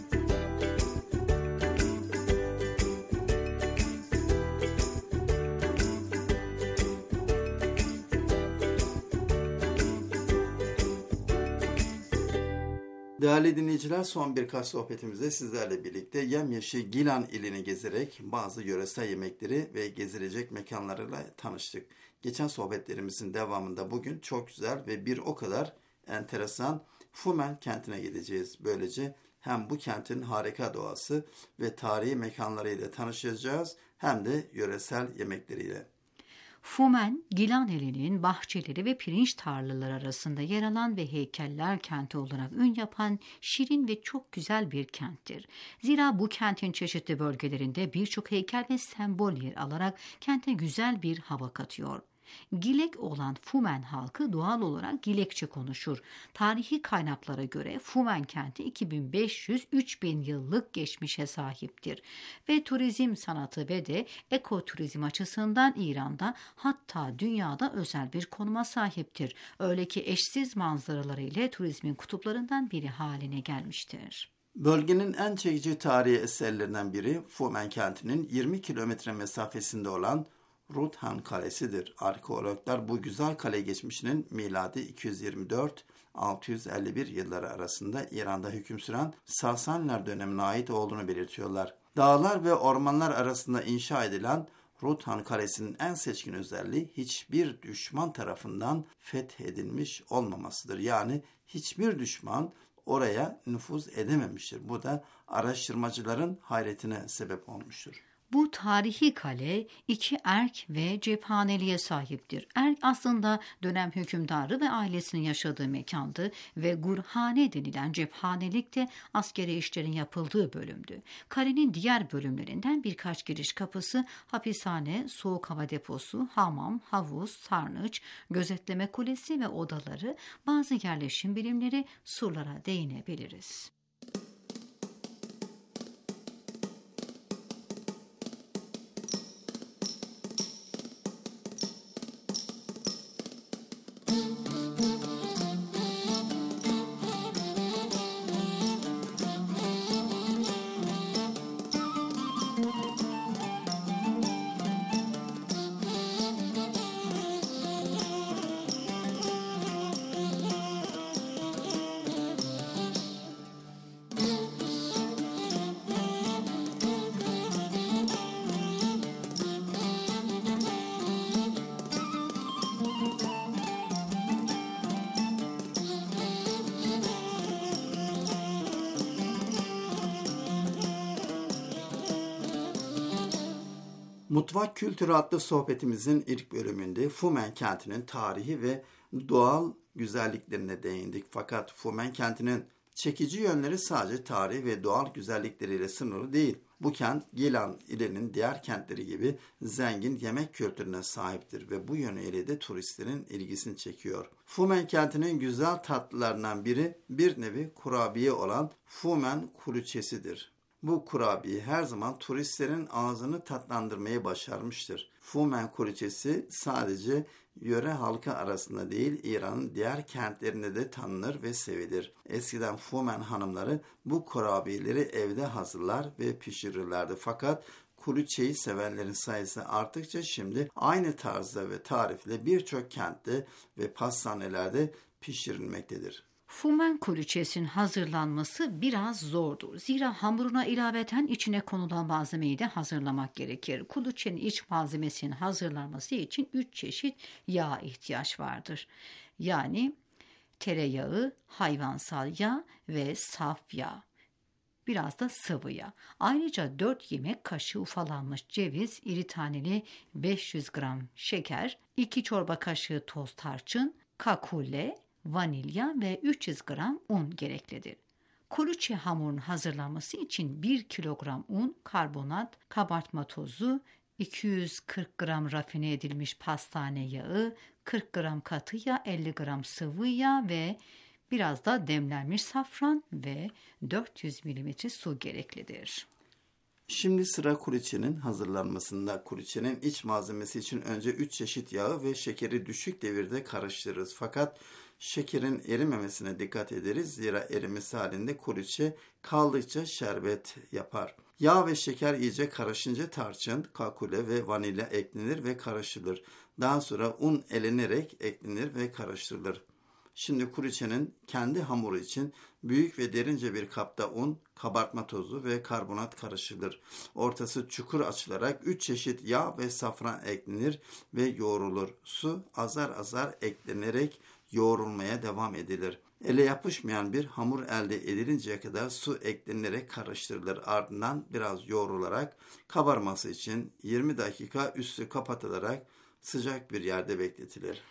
Değerli dinleyiciler, son birkaç sohbetimizde sizlerle birlikte yemyeşil Gilan ilini gezerek bazı yöresel yemekleri ve gezilecek mekanlarıyla tanıştık. Geçen sohbetlerimizin devamında bugün çok güzel ve bir o kadar enteresan Fumen kentine gideceğiz. Böylece hem bu kentin harika doğası ve tarihi mekanlarıyla tanışacağız hem de yöresel yemekleriyle. Fumen, Gilaneli'nin bahçeleri ve pirinç tarlaları arasında yer alan ve heykeller kenti olarak ün yapan şirin ve çok güzel bir kenttir. Zira bu kentin çeşitli bölgelerinde birçok heykel ve sembol yer alarak kente güzel bir hava katıyor. Gilek olan Fumen halkı doğal olarak Gilekçe konuşur. Tarihi kaynaklara göre Fumen kenti iki bin beş yüz üç bin yıllık geçmişe sahiptir. Ve turizm sanatı ve de ekoturizm açısından İran'da hatta dünyada özel bir konuma sahiptir. Öyle ki eşsiz manzaraları ile turizmin kutuplarından biri haline gelmiştir. Bölgenin en çekici tarihi eserlerinden biri Fumen kentinin yirmi kilometre mesafesinde olan Rudhan Kalesi'dir. Arkeologlar bu güzel kale geçmişinin miladi iki yüz yirmi dört altı yüz elli bir yılları arasında İran'da hüküm süren Sasaniler dönemine ait olduğunu belirtiyorlar. Dağlar ve ormanlar arasında inşa edilen Rudhan Kalesi'nin en seçkin özelliği hiçbir düşman tarafından fethedilmiş olmamasıdır. Yani hiçbir düşman oraya nüfuz edememiştir. Bu da araştırmacıların hayretine sebep olmuştur. Bu tarihi kale iki erk ve cephaneliğe sahiptir. Erk aslında dönem hükümdarı ve ailesinin yaşadığı mekandı ve gurhane denilen cephanelik de askeri işlerin yapıldığı bölümdü. Kalenin diğer bölümlerinden birkaç giriş kapısı, hapishane, soğuk hava deposu, hamam, havuz, sarnıç, gözetleme kulesi ve odaları, bazı yerleşim birimleri, surlara değinebiliriz. Mutfak Kültürü adlı sohbetimizin ilk bölümünde Fumen kentinin tarihi ve doğal güzelliklerine değindik. Fakat Fumen kentinin çekici yönleri sadece tarihi ve doğal güzellikleriyle sınırlı değil. Bu kent Gilan ilinin diğer kentleri gibi zengin yemek kültürüne sahiptir ve bu yönüyle de turistlerin ilgisini çekiyor. Fumen kentinin güzel tatlılarından biri bir nevi kurabiye olan Fumen kuluçesidir. Bu kurabiye her zaman turistlerin ağzını tatlandırmayı başarmıştır. Fumen kuluçesi sadece yöre halkı arasında değil, İran'ın diğer kentlerinde de tanınır ve sevilir. Eskiden Fumen hanımları bu kurabiyeleri evde hazırlar ve pişirirlerdi. Fakat kuluçeyi sevenlerin sayısı arttıkça şimdi aynı tarzda ve tarifle birçok kentte ve pastanelerde pişirilmektedir. Fumen kuluçesinin hazırlanması biraz zordur. Zira hamuruna ilaveten içine konulan malzemeyi de hazırlamak gerekir. Kuluçenin iç malzemesinin hazırlanması için üç çeşit yağ ihtiyaç vardır. Yani tereyağı, hayvansal yağ ve saf yağ. Biraz da sıvı yağ. Ayrıca dört yemek kaşığı ufalanmış ceviz, iri taneli beş yüz gram şeker, iki çorba kaşığı toz tarçın, kakule, vanilya ve üç yüz gram un gereklidir. Kuluçe hamurunun hazırlanması için bir kilogram un, karbonat, kabartma tozu, iki yüz kırk gram rafine edilmiş pastane yağı, kırk gram katı yağ, elli gram sıvı yağ ve biraz da demlenmiş safran ve dört yüz mililitre su gereklidir. Şimdi sıra kuluçenin hazırlanmasında. Kuluçenin iç malzemesi için önce üç çeşit yağı ve şekeri düşük devirde karıştırırız. Fakat şekerin erimemesine dikkat ederiz. Zira erimesi halinde kuluçe kaldıkça şerbet yapar. Yağ ve şeker iyice karışınca tarçın, kakule ve vanilya eklenir ve karıştırılır. Daha sonra un elenerek eklenir ve karıştırılır. Şimdi kuluçenin kendi hamuru için büyük ve derince bir kapta un, kabartma tozu ve karbonat karıştırılır. Ortası çukur açılarak üç çeşit yağ ve safran eklenir ve yoğrulur. Su azar azar eklenerek yoğrulmaya devam edilir. Ele yapışmayan bir hamur elde edilinceye kadar su eklenerek karıştırılır. Ardından biraz yoğrularak kabarması için yirmi dakika üstü kapatılarak sıcak bir yerde bekletilir.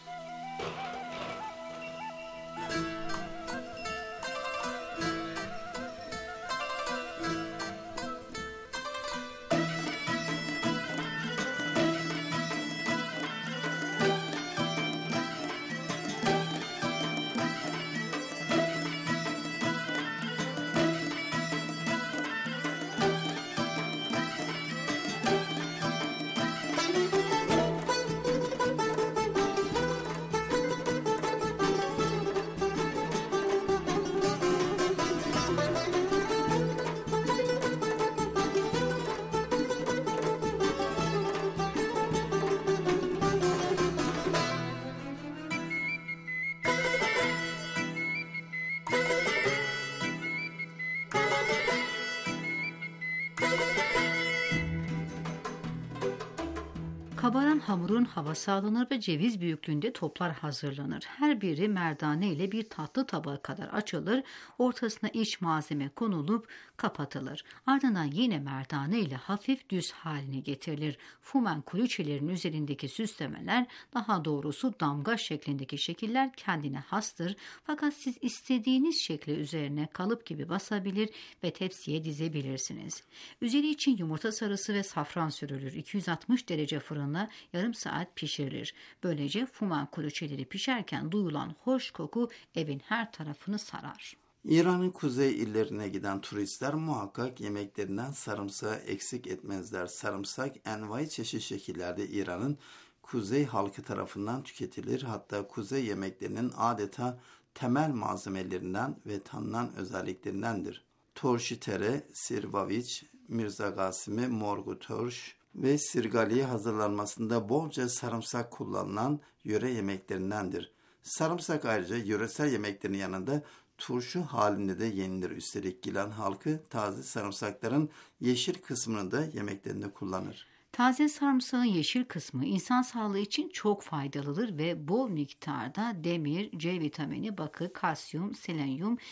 Kabaran hamurun havası alınır ve ceviz büyüklüğünde toplar hazırlanır. Her biri merdane ile bir tatlı tabağı kadar açılır, ortasına iç malzeme konulup kapatılır. Ardından yine merdane ile hafif düz haline getirilir. Fumen kuluçelerin üzerindeki süslemeler, daha doğrusu damga şeklindeki şekiller kendine hastır. Fakat siz istediğiniz şekli üzerine kalıp gibi basabilir ve tepsiye dizebilirsiniz. Üzeri için yumurta sarısı ve safran sürülür. iki yüz altmış derece fırında yarım saat pişirilir. Böylece fumen kuluçeleri pişerken duyulan hoş koku evin her tarafını sarar. İran'ın kuzey illerine giden turistler muhakkak yemeklerinden sarımsağı eksik etmezler. Sarımsak envai çeşit şekillerde İran'ın kuzey halkı tarafından tüketilir. Hatta kuzey yemeklerinin adeta temel malzemelerinden ve tanınan özelliklerindendir. Torşi tere, sirvaviç, Mirza Gasimi, morgu torş ve sirgali hazırlanmasında bolca sarımsak kullanılan yöre yemeklerindendir. Sarımsak ayrıca yöresel yemeklerin yanında turşu halinde de yenilir. Üstelik Gilan halkı taze sarımsakların yeşil kısmını da yemeklerinde kullanır. Taze sarımsağın yeşil kısmı insan sağlığı için çok faydalıdır ve bol miktarda demir, C vitamini, bakır, kalsiyum, selenyum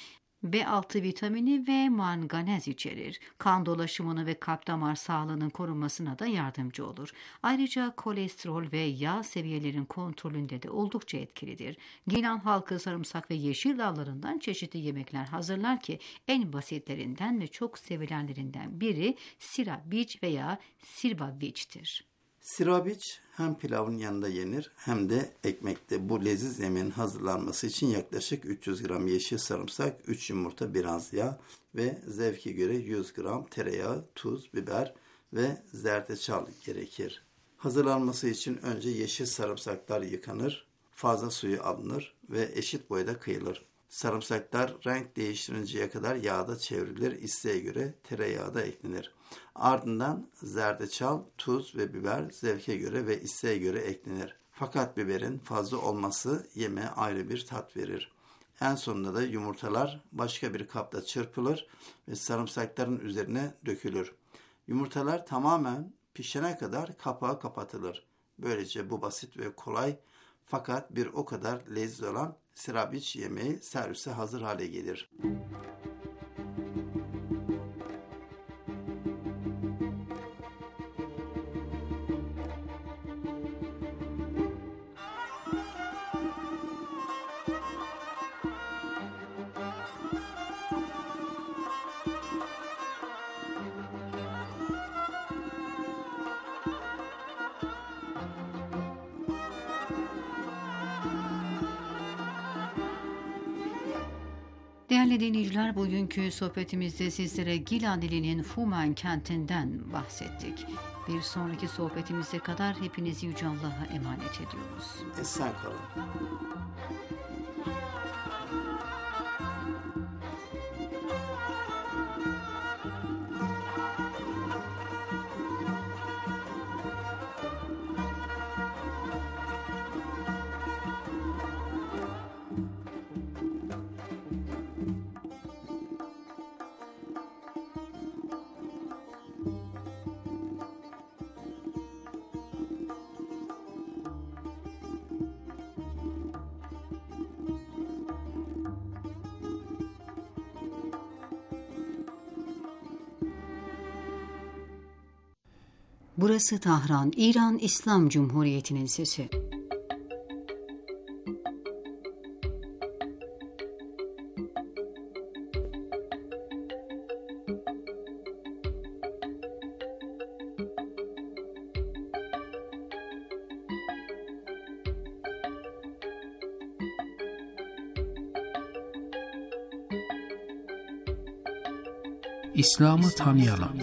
B altı vitamini ve manganez içerir. Kan dolaşımını ve kalp damar sağlığının korunmasına da yardımcı olur. Ayrıca kolesterol ve yağ seviyelerin kontrolünde de oldukça etkilidir. Gilan halkı sarımsak ve yeşil dallarından çeşitli yemekler hazırlar ki en basitlerinden ve çok sevilenlerinden biri sirabiç veya sirbaviçtir. Sirabiç hem pilavın yanında yenir hem de ekmekte. Bu leziz yemeğin hazırlanması için yaklaşık üç yüz gram yeşil sarımsak, üç yumurta, biraz yağ ve zevke göre yüz gram tereyağı, tuz, biber ve zerdeçal gerekir. Hazırlanması için önce yeşil sarımsaklar yıkanır, fazla suyu alınır ve eşit boyda kıyılır. Sarımsaklar renk değiştirinceye kadar yağda çevrilir, isteğe göre tereyağı da eklenir. Ardından zerdeçal, tuz ve biber zevke göre ve isteğe göre eklenir. Fakat biberin fazla olması yemeğe ayrı bir tat verir. En sonunda da yumurtalar başka bir kapta çırpılır ve sarımsakların üzerine dökülür. Yumurtalar tamamen pişene kadar kapağı kapatılır. Böylece bu basit ve kolay fakat bir o kadar lezzetli olan sirabiç yemeği servise hazır hale gelir. Değerli dinleyiciler, bugünkü sohbetimizde sizlere Gilan ilinin Fumen kentinden bahsettik. Bir sonraki sohbetimize kadar hepinizi Yüce Allah'a emanet ediyoruz. Esen kalın. Burası Tahran, İran İslam Cumhuriyeti'nin sesi. İslam'ı tanıyalım.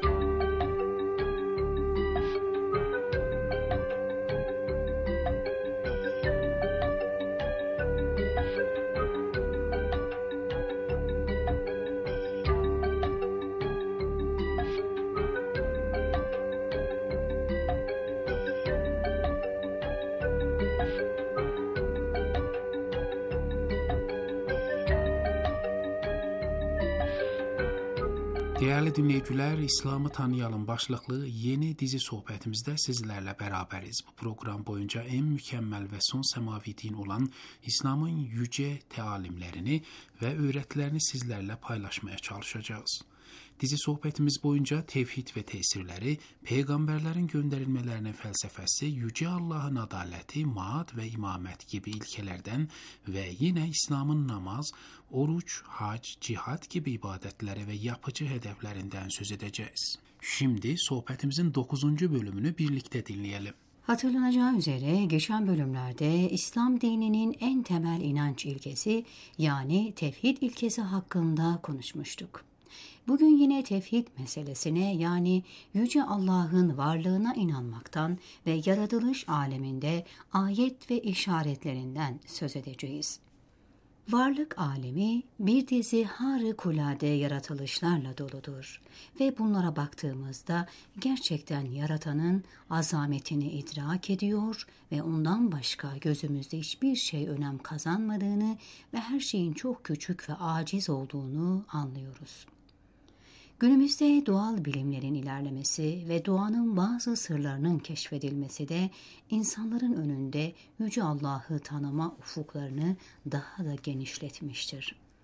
Değerli dinleyiciler, İslam'ı tanıyalım başlıklı yeni dizi sohbetimizde sizlerle beraberiz. Bu program boyunca en mükemmel ve son semavi din olan İslam'ın yüce tealimlerini ve öğretilerini sizlerle paylaşmaya çalışacağız. Dizi sohbetimiz boyunca tevhid ve tesirleri, peygamberlerin gönderilmelerinin felsefesi, Yüce Allah'ın adaleti, maat ve imamet gibi ilkelerden ve yine İslam'ın namaz, oruç, hac, cihat gibi ibadetlere ve yapıcı hedeflerinden söz edeceğiz. Şimdi sohbetimizin dokuzuncu bölümünü birlikte dinleyelim. Hatırlanacağı üzere geçen bölümlerde İslam dininin en temel inanç ilkesi yani tevhid ilkesi hakkında konuşmuştuk. Bugün yine tevhid meselesine yani Yüce Allah'ın varlığına inanmaktan ve yaratılış aleminde ayet ve işaretlerinden söz edeceğiz. Varlık alemi bir dizi harikulade yaratılışlarla doludur ve bunlara baktığımızda gerçekten yaratanın azametini idrak ediyor ve ondan başka gözümüzde hiçbir şey önem kazanmadığını ve her şeyin çok küçük ve aciz olduğunu anlıyoruz. Günümüzde doğal bilimlerin ilerlemesi ve doğanın bazı sırlarının keşfedilmesi de insanların önünde Yüce Allah'ı tanıma ufuklarını daha da genişletmiştir.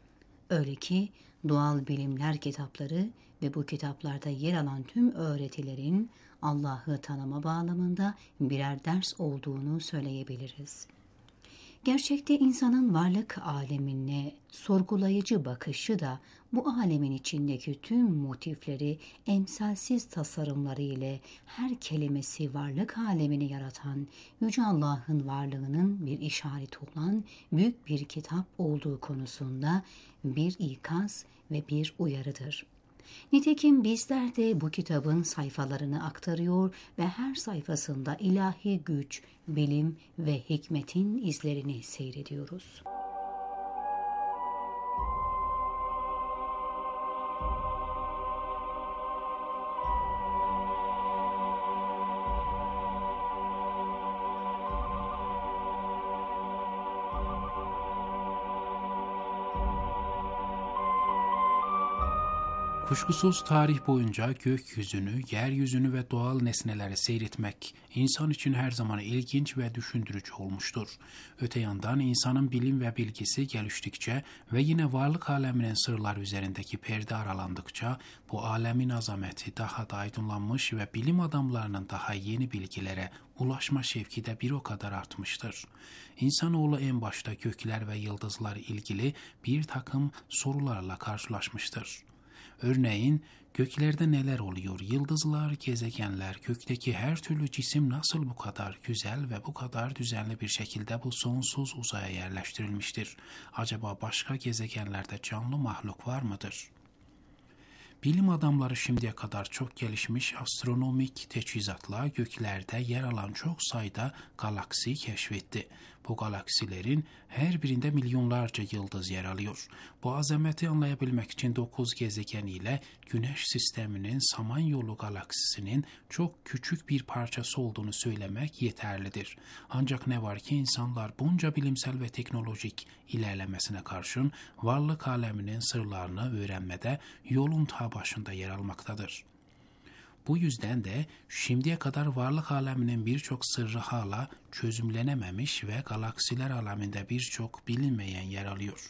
Öyle ki doğal bilimler kitapları ve bu kitaplarda yer alan tüm öğretilerin Allah'ı tanıma bağlamında birer ders olduğunu söyleyebiliriz. Gerçekte insanın varlık alemine sorgulayıcı bakışı da bu alemin içindeki tüm motifleri emsalsiz tasarımları ile her kelimesi varlık alemini yaratan Yüce Allah'ın varlığının bir işareti olan büyük bir kitap olduğu konusunda bir ikaz ve bir uyarıdır. Nitekim bizler de bu kitabın sayfalarını aktarıyor ve her sayfasında ilahi güç, bilim ve hikmetin izlerini seyrediyoruz. Kuşkusuz tarih boyunca gökyüzünü, yeryüzünü ve doğal nesneleri seyretmek insan için her zaman ilginç ve düşündürücü olmuştur. Öte yandan insanın bilim ve bilgisi geliştikçe ve yine varlık aleminin sırları üzerindeki perde aralandıkça bu alemin azameti daha da aydınlanmış ve bilim adamlarının daha yeni bilgilere ulaşma şevki de bir o kadar artmıştır. İnsanoğlu en başta gökler ve yıldızlar ilgili bir takım sorularla karşılaşmıştır. Örneğin göklerde neler oluyor, yıldızlar, gezegenler, gökteki her türlü cisim nasıl bu kadar güzel ve bu kadar düzenli bir şekilde bu sonsuz uzaya yerleştirilmiştir? Acaba başka gezegenlerde canlı mahluk var mıdır? Bilim adamları şimdiye kadar çok gelişmiş astronomik teçhizatla göklerde yer alan çok sayıda galaksi keşfetti. Bu galaksilerin her birinde milyonlarca yıldız yer alıyor. Bu azameti anlayabilmek için dokuz gezegen ile Güneş sisteminin Samanyolu galaksisinin çok küçük bir parçası olduğunu söylemek yeterlidir. Ancak ne var ki insanlar bunca bilimsel ve teknolojik ilerlemesine karşın varlık aleminin sırlarını öğrenmede yolun ta başında yer almaktadır. Bu yüzden de şimdiye kadar varlık aleminin birçok sırrı hala çözümlenememiş ve galaksiler aleminde birçok bilinmeyen yer alıyor.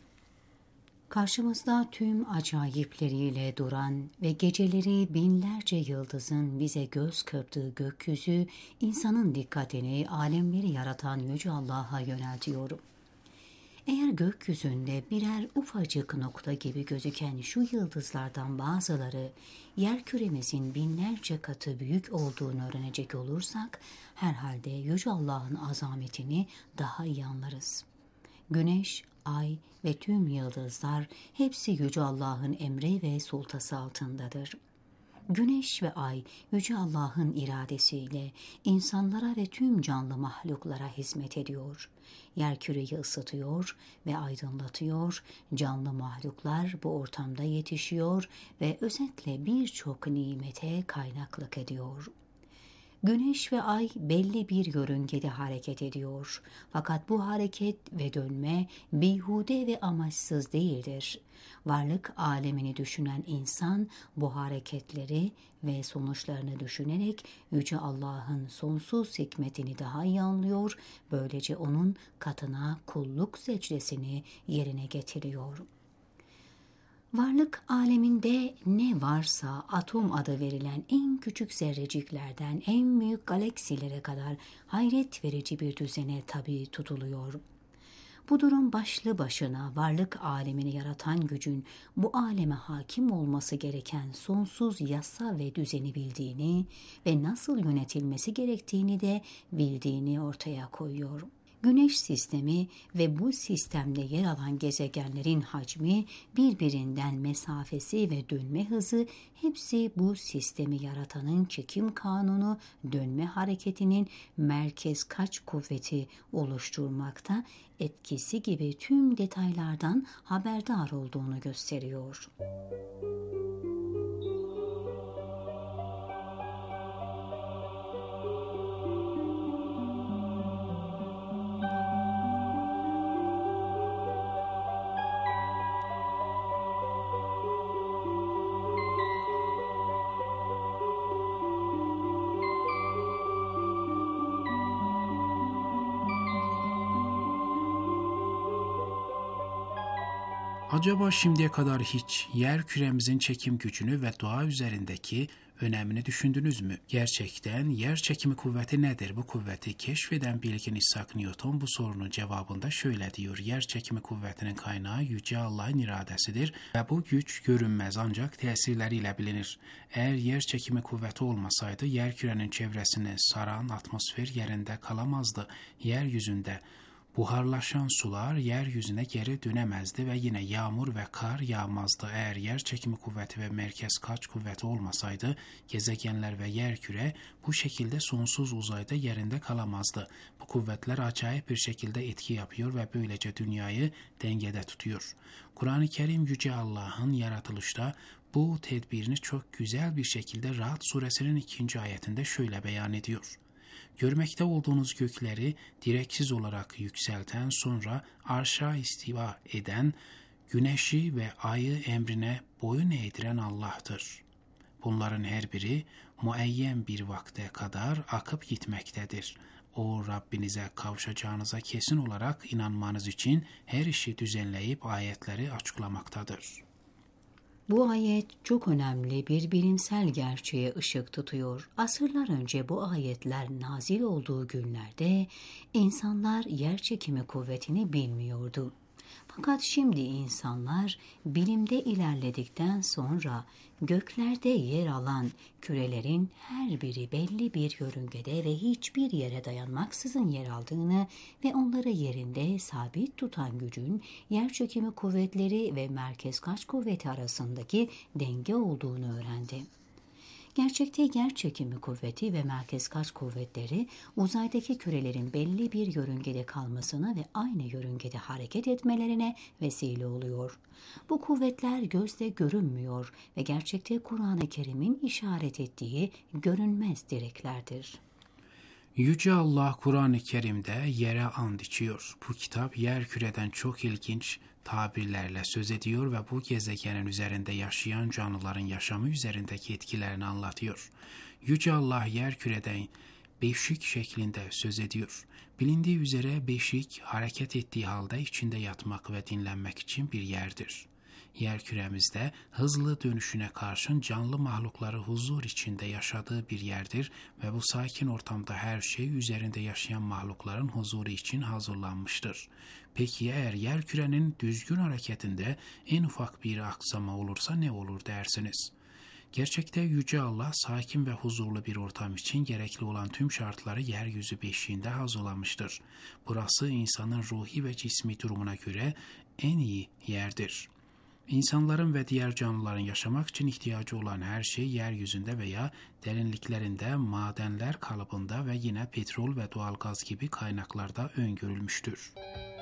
Karşımızda tüm acayipleriyle duran ve geceleri binlerce yıldızın bize göz kırptığı gökyüzü, insanın dikkatini alemleri yaratan Yüce Allah'a yöneltiyorum. Eğer gökyüzünde birer ufacık nokta gibi gözüken şu yıldızlardan bazıları yerküremizin binlerce katı büyük olduğunu öğrenecek olursak, herhalde Yüce Allah'ın azametini daha iyi anlarız. Güneş, ay ve tüm yıldızlar hepsi Yüce Allah'ın emri ve sultası altındadır. Güneş ve ay Yüce Allah'ın iradesiyle insanlara ve tüm canlı mahluklara hizmet ediyor. Yerküreyi ısıtıyor ve aydınlatıyor, canlı mahluklar bu ortamda yetişiyor ve özetle birçok nimete kaynaklık ediyor. Güneş ve ay belli bir yörüngede hareket ediyor. Fakat bu hareket ve dönme beyhude ve amaçsız değildir. Varlık alemini düşünen insan bu hareketleri ve sonuçlarını düşünerek Yüce Allah'ın sonsuz hikmetini daha iyi anlıyor, böylece onun katına kulluk secdesini yerine getiriyor. Varlık aleminde ne varsa atom adı verilen en küçük zerreciklerden en büyük galaksilere kadar hayret verici bir düzene tabi tutuluyor. Bu durum başlı başına varlık alemini yaratan gücün bu aleme hakim olması gereken sonsuz yasa ve düzeni bildiğini ve nasıl yönetilmesi gerektiğini de bildiğini ortaya koyuyor. Güneş sistemi ve bu sistemde yer alan gezegenlerin hacmi, birbirinden mesafesi ve dönme hızı hepsi bu sistemi yaratanın çekim kanunu, dönme hareketinin merkez kaç kuvveti oluşturmakta, etkisi gibi tüm detaylardan haberdar olduğunu gösteriyor. Acaba şimdiye kadar hiç yer küremizin çekim gücünü ve doğa üzerindeki önemini düşündünüz mü? Gerçekten yer çekimi kuvveti nedir? Bu kuvveti keşfeden bilgin Isaac Newton bu sorunun cevabında şöyle diyor. Yer çekimi kuvvetinin kaynağı Yüce Allah'ın iradesidir ve bu güç görünmez ancak tesirleriyle bilinir. Eğer yer çekimi kuvveti olmasaydı yer kürenin çevresini saran atmosfer yerinde kalamazdı. Yeryüzünde buharlaşan sular yeryüzüne geri dönemezdi ve yine yağmur ve kar yağmazdı. Eğer yer çekimi kuvveti ve merkez kaç kuvveti olmasaydı gezegenler ve yerküre bu şekilde sonsuz uzayda yerinde kalamazdı. Bu kuvvetler acayip bir şekilde etki yapıyor ve böylece dünyayı dengede tutuyor. Kur'an-ı Kerim Yüce Allah'ın yaratılışta bu tedbirini çok güzel bir şekilde Ra'd suresinin ikinci ayetinde şöyle beyan ediyor. Görmekte olduğunuz gökleri direksiz olarak yükselten, sonra arşa istiva eden, güneşi ve ayı emrine boyun eğdiren Allah'tır. Bunların her biri muayyen bir vakte kadar akıp gitmektedir. O Rabbinize kavuşacağınıza kesin olarak inanmanız için her işi düzenleyip ayetleri açıklamaktadır. Bu ayet çok önemli bir bilimsel gerçeğe ışık tutuyor. Asırlar önce bu ayetler nazil olduğu günlerde insanlar yerçekimi kuvvetini bilmiyordu. Fakat şimdi insanlar bilimde ilerledikten sonra göklerde yer alan kürelerin her biri belli bir yörüngede ve hiçbir yere dayanmaksızın yer aldığını ve onları yerinde sabit tutan gücün yerçekimi kuvvetleri ve merkez kaç kuvveti arasındaki denge olduğunu öğrendi. Gerçekte yer çekimi kuvveti ve merkez kaç kuvvetleri uzaydaki kürelerin belli bir yörüngede kalmasına ve aynı yörüngede hareket etmelerine vesile oluyor. Bu kuvvetler gözle görünmüyor ve gerçekte Kur'an-ı Kerim'in işaret ettiği görünmez direklerdir. Yüce Allah Kur'an-ı Kerim'de yere and içiyor. Bu kitap yer küreden çok ilginç tabirlerle söz ediyor ve bu gezegenin üzerinde yaşayan canlıların yaşamı üzerindeki etkilerini anlatıyor. Yüce Allah yer küreden beşik şeklinde söz ediyor. Bilindiği üzere beşik hareket ettiği halde içinde yatmak ve dinlenmek için bir yerdir. Yerküremizde hızlı dönüşüne karşın canlı mahlukları huzur içinde yaşadığı bir yerdir ve bu sakin ortamda her şey üzerinde yaşayan mahlukların huzuru için hazırlanmıştır. Peki eğer yerkürenin düzgün hareketinde en ufak bir aksama olursa ne olur dersiniz? Gerçekte Yüce Allah sakin ve huzurlu bir ortam için gerekli olan tüm şartları yeryüzü beşiğinde hazırlamıştır. Burası insanın ruhi ve cismi durumuna göre en iyi yerdir. İnsanların ve diğer canlıların yaşamak için ihtiyacı olan her şey yeryüzünde veya derinliklerinde, madenler kalıbında ve yine petrol ve doğalgaz gibi kaynaklarda öngörülmüştür.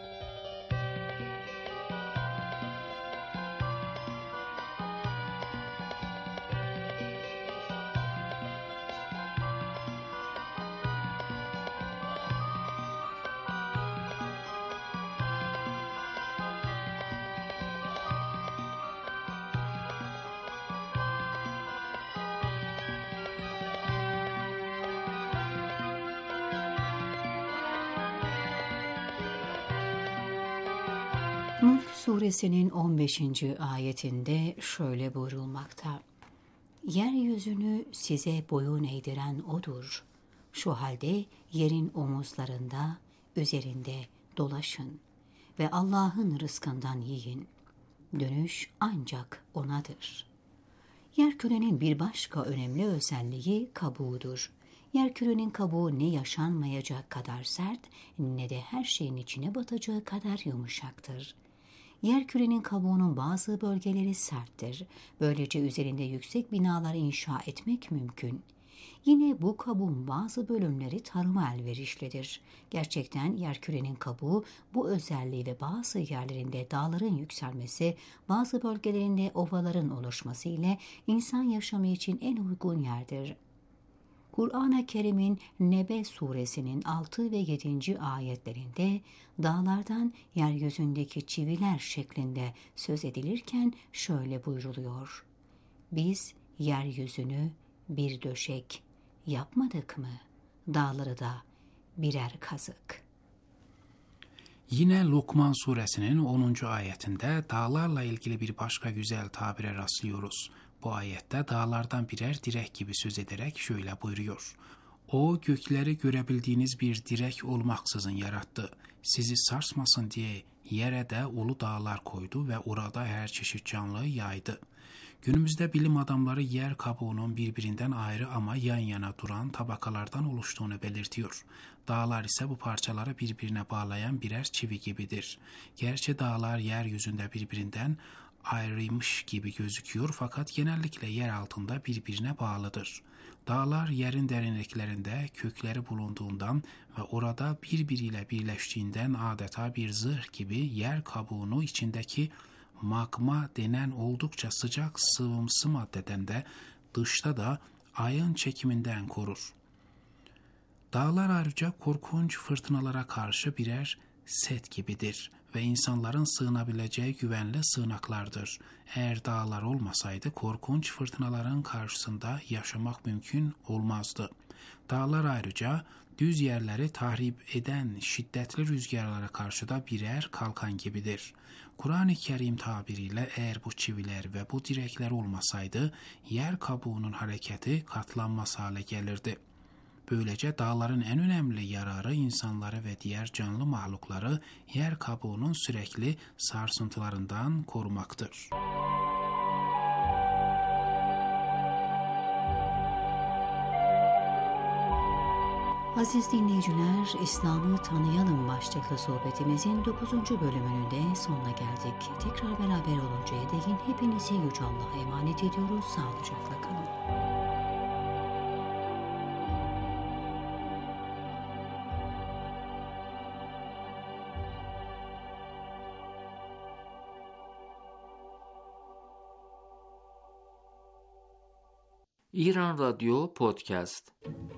Mulk suresinin on beşinci ayetinde şöyle buyurulmakta. Yeryüzünü size boyun eğdiren O'dur. Şu halde yerin omuzlarında, üzerinde dolaşın ve Allah'ın rızkından yiyin. Dönüş ancak O'nadır. Yerkürenin bir başka önemli özelliği kabuğudur. Yerkürenin kabuğu ne yaşanmayacak kadar sert ne de her şeyin içine batacağı kadar yumuşaktır. Yerkürenin kabuğunun bazı bölgeleri serttir. Böylece üzerinde yüksek binalar inşa etmek mümkün. Yine bu kabuğun bazı bölümleri tarıma elverişlidir. Gerçekten yerkürenin kabuğu bu özelliği ve bazı yerlerinde dağların yükselmesi, bazı bölgelerinde ovaların oluşması ile insan yaşamı için en uygun yerdir. Kur'an-ı Kerim'in Nebe suresinin altı ve yedinci ayetlerinde dağlardan yeryüzündeki çiviler şeklinde söz edilirken şöyle buyruluyor. Biz yeryüzünü bir döşek yapmadık mı? Dağları da birer kazık. Yine Lokman suresinin onuncu ayetinde dağlarla ilgili bir başka güzel tabire rastlıyoruz. Bu ayette dağlardan birer direk gibi söz ederek şöyle buyuruyor. O gökleri görebildiğiniz bir direk olmaksızın yarattı. Sizi sarsmasın diye yere de ulu dağlar koydu ve orada her çeşit canlı yaydı. Günümüzde bilim adamları yer kabuğunun birbirinden ayrı ama yan yana duran tabakalardan oluştuğunu belirtiyor. Dağlar ise bu parçaları birbirine bağlayan birer çivi gibidir. Gerçi dağlar yeryüzünde birbirinden ayrıymış gibi gözüküyor fakat genellikle yer altında birbirine bağlıdır. Dağlar yerin derinliklerinde kökleri bulunduğundan ve orada birbiriyle birleştiğinden adeta bir zırh gibi yer kabuğunu içindeki magma denen oldukça sıcak sıvımsı maddeden de dışta da ayın çekiminden korur. Dağlar ayrıca korkunç fırtınalara karşı birer set gibidir ve insanların sığınabileceği güvenli sığınaklardır. Eğer dağlar olmasaydı korkunç fırtınaların karşısında yaşamak mümkün olmazdı. Dağlar ayrıca düz yerleri tahrip eden şiddetli rüzgarlara karşı da birer kalkan gibidir. Kur'an-ı Kerim tabiriyle eğer bu çiviler ve bu direkler olmasaydı yer kabuğunun hareketi katlanmaz hale gelirdi. Böylece dağların en önemli yararı insanları ve diğer canlı mahlukları yer kabuğunun sürekli sarsıntılarından korumaktır. Aziz dinleyiciler, İslam'ı tanıyalım başlıklı sohbetimizin dokuzuncu bölümünün de sonuna geldik. Tekrar beraber oluncaya değin hepinizi Yüce Allah'a emanet ediyoruz. Sağlıcakla kalın. İran Radyo Podcast.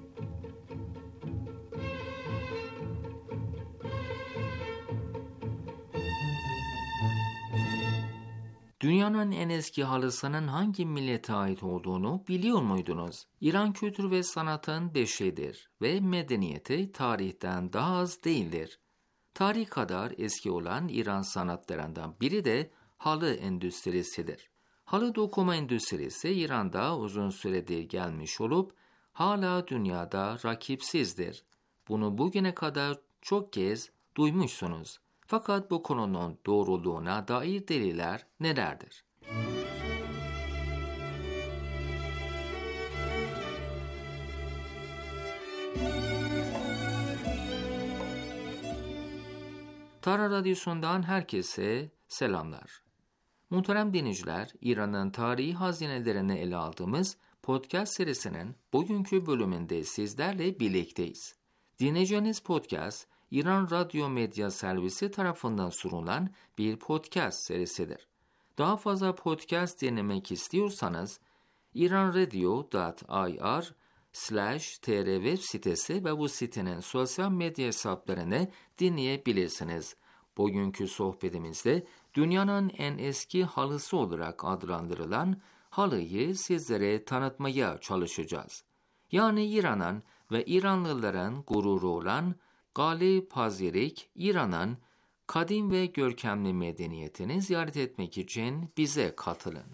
Dünyanın en eski halısının hangi millete ait olduğunu biliyor muydunuz? İran kültür ve sanatın beşiğidir ve medeniyeti tarihten daha az değildir. Tarih kadar eski olan İran sanatlarından biri de halı endüstrisidir. Halı dokuma endüstrisi İran'da uzun süredir gelmiş olup hala dünyada rakipsizdir. Bunu bugüne kadar çok kez duymuşsunuz. Fakat bu konunun doğruluğuna dair deliller nelerdir? Tara Radyosu'ndan herkese selamlar. Muhterem dinleyiciler, İran'ın tarihi hazinelerini ele aldığımız podcast serisinin bugünkü bölümünde sizlerle birlikteyiz. Dinleyeceğiniz podcast, İran Radyo Medya Servisi tarafından sunulan bir podcast serisidir. Daha fazla podcast dinlemek istiyorsanız, iranradio nokta ir slash tr web sitesi ve bu sitenin sosyal medya hesaplarını dinleyebilirsiniz. Bugünkü sohbetimizde dünyanın en eski halısı olarak adlandırılan halıyı sizlere tanıtmaya çalışacağız. Yani İran'ın ve İranlıların gururu olan Qale Pazirik, İran'ın kadim ve görkemli medeniyetini ziyaret etmek için bize katılın.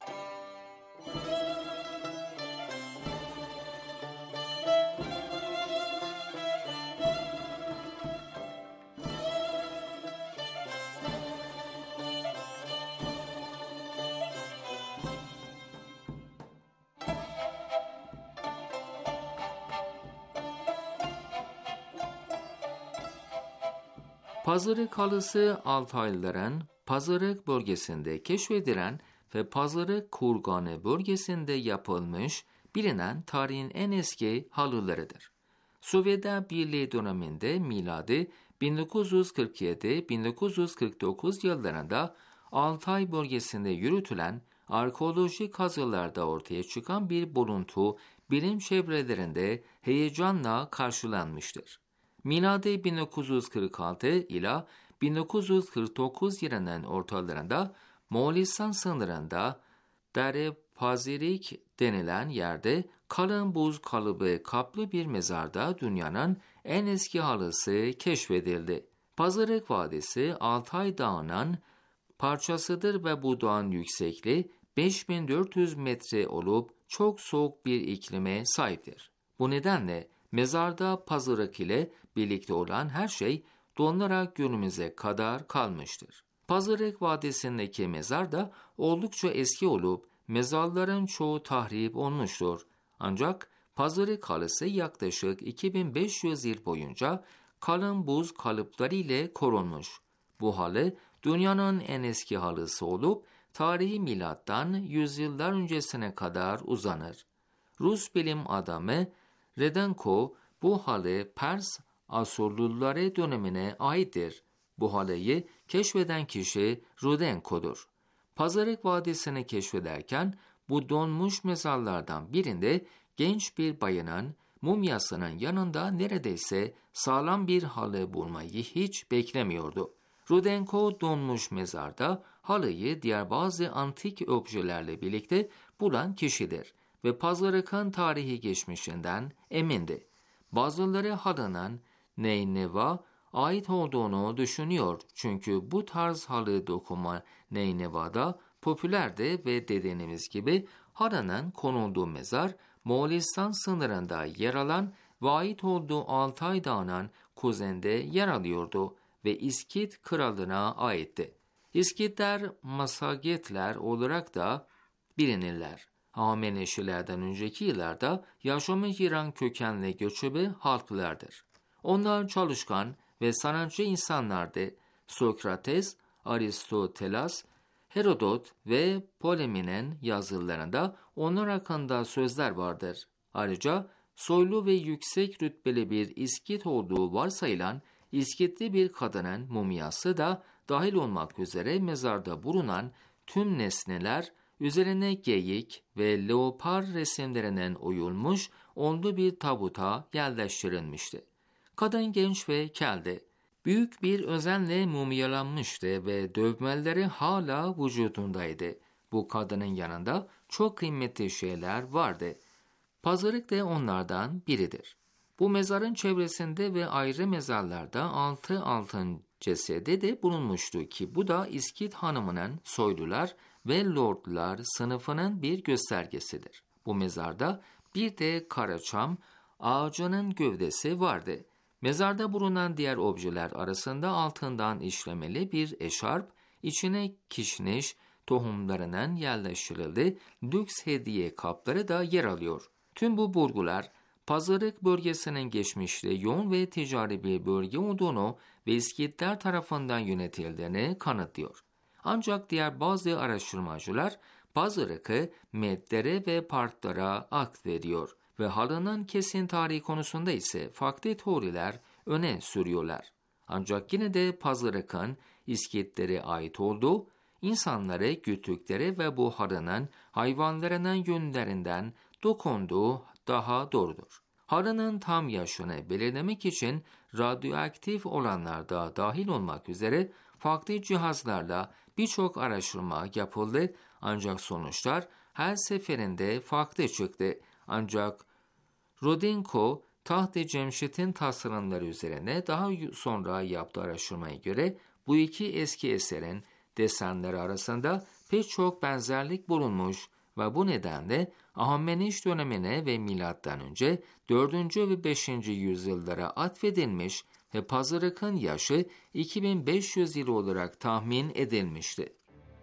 Pazarık halısı Altaylıların Pazarık bölgesinde keşfedilen ve Pazarık Kurganı bölgesinde yapılmış bilinen tarihin en eski halılarıdır. Sovyet Birliği döneminde miladi bin dokuz yüz kırk yedi bin dokuz yüz kırk dokuz yıllarında Altay bölgesinde yürütülen arkeolojik kazılarda ortaya çıkan bir buluntu bilim çevrelerinde heyecanla karşılanmıştır. Miladi bin dokuz yüz kırk altı ila bin dokuz yüz kırk dokuz yılının ortalarında Moğolistan sınırında Dere Pazirik denilen yerde kalın buz kalıbı kaplı bir mezarda dünyanın en eski halısı keşfedildi. Pazarık Vadisi Altay Dağı'nın parçasıdır ve bu dağın yüksekliği beş bin dört yüz metre olup çok soğuk bir iklime sahiptir. Bu nedenle mezarda pazarık ile birlikte olan her şey donarak günümüze kadar kalmıştır. Pazarık Vadisi'ndeki mezar da oldukça eski olup mezarların çoğu tahrip olmuştur. Ancak Pazarık halısı yaklaşık iki bin beş yüz yıl boyunca kalın buz kalıpları ile korunmuş. Bu halı dünyanın en eski halısı olup tarihi milattan yüzyıllar öncesine kadar uzanır. Rus bilim adamı Rudenko bu halı Pers Asurluları dönemine aittir. Bu halıyı keşfeden kişi Rudenko'dur. Pazarık Vadisi'ni keşfederken bu donmuş mezarlardan birinde genç bir bayanın mumyasının yanında neredeyse sağlam bir halı bulmayı hiç beklemiyordu. Rudenko donmuş mezarda halıyı diğer bazı antik objelerle birlikte bulan kişidir ve Pazarık'ın tarihi geçmişinden emindi. Bazıları halının Neynev'a ait olduğunu düşünüyor çünkü bu tarz halı dokuma Neyneva'da popülerdi ve dediğimiz gibi halının konulduğu mezar Moğolistan sınırında yer alan ve ait olduğu Altay Dağı'nın kuzeyinde yer alıyordu ve İskit kralına aitti. İskitler Masagetler olarak da bilinirler. Hameneşilerden önceki yıllarda yaşamı İran kökenli göçebe halklardır. Onlar çalışkan ve sanatçı insanlardı. Sokrates, Aristoteles, Herodot ve Polemi'nin yazılarında onlar hakkında sözler vardır. Ayrıca soylu ve yüksek rütbeli bir İskit olduğu varsayılan İskitli bir kadının mumyası da dahil olmak üzere mezarda bulunan tüm nesneler üzerine geyik ve leopar resimlerinin oyulmuş onlu bir tabuta yerleştirilmişti. Kadın genç ve keldi. Büyük bir özenle mumyalanmıştı ve dövmeleri hala vücudundaydı. Bu kadının yanında çok kıymetli şeyler vardı. Pazarık da onlardan biridir. Bu mezarın çevresinde ve ayrı mezarlarda altı altın cesedi de bulunmuştu ki bu da İskit hanımının soylular ve lordlar sınıfının bir göstergesidir. Bu mezarda bir de karaçam ağacının gövdesi vardı. Mezarda bulunan diğer objeler arasında altından işlemeli bir eşarp, içine kişniş tohumlarının yerleştirildiği lüks hediye kapları da yer alıyor. Tüm bu bulgular Pazarık bölgesinin geçmişte yoğun ve ticari bir bölge olduğunu ve İskitler tarafından yönetildiğini kanıtlıyor. Ancak diğer bazı araştırmacılar Pazarık'ı Medlere ve Partlara atfediyor ve halının kesin tarihi konusunda ise farklı teoriler öne sürüyorlar. Ancak yine de Pazarık'ın İskitlere ait olduğu, insanları güttükleri ve bu halının hayvanlarının yönlerinden dokunduğu daha doğrudur. Halının tam yaşını belirlemek için radyoaktif olanlar da dahil olmak üzere farklı cihazlarla birçok araştırma yapıldı ancak sonuçlar her seferinde farklı çıktı. Ancak Rudenko Taht-ı Cemşit'in tasarımları üzerine daha sonra yaptığı araştırmaya göre bu iki eski eserin desenleri arasında pek çok benzerlik bulunmuş ve bu nedenle Ahemeniş dönemine ve milattan önce dördüncü ve beşinci yüzyıllara atfedilmiş ve Pazarık'ın yaşı iki bin beş yüz yıl olarak tahmin edilmişti.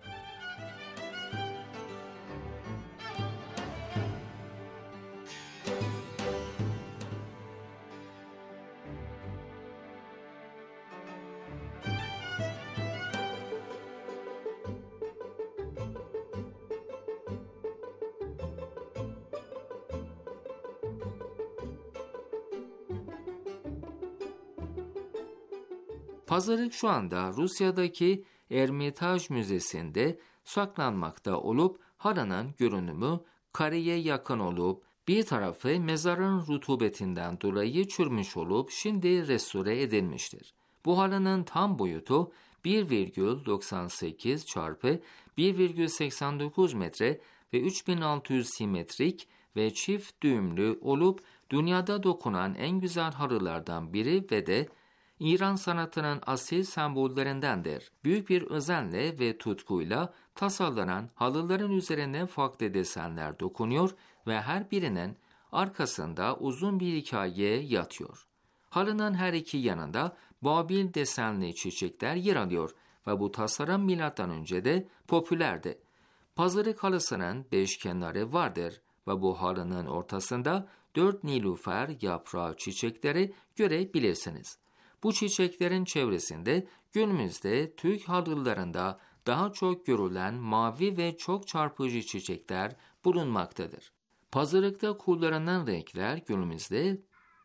Pazarık şu anda Rusya'daki Ermitaj Müzesi'nde saklanmakta olup halının görünümü kareye yakın olup bir tarafı mezarın rutubetinden dolayı çürümüş olup şimdi restore edilmiştir. Bu halının tam boyutu bir virgül doksan sekiz çarpı bir virgül seksen dokuz metre ve üç bin altı yüz simetrik ve çift düğümlü olup dünyada dokunan en güzel halılardan biri ve de İran sanatının asil sembollerindendir. Büyük bir özenle ve tutkuyla tasarlanan halıların üzerine farklı desenler dokunuyor ve her birinin arkasında uzun bir hikaye yatıyor. Halının her iki yanında Babil desenli çiçekler yer alıyor ve bu tasarım milattan önce de popülerdi. Pazarık halısının beş kenarı vardır ve bu halının ortasında dört nilüfer yaprağı çiçekleri görebilirsiniz. Bu çiçeklerin çevresinde günümüzde Türk halılarında daha çok görülen mavi ve çok çarpıcı çiçekler bulunmaktadır. Pazarıkta kullanılan renkler günümüzde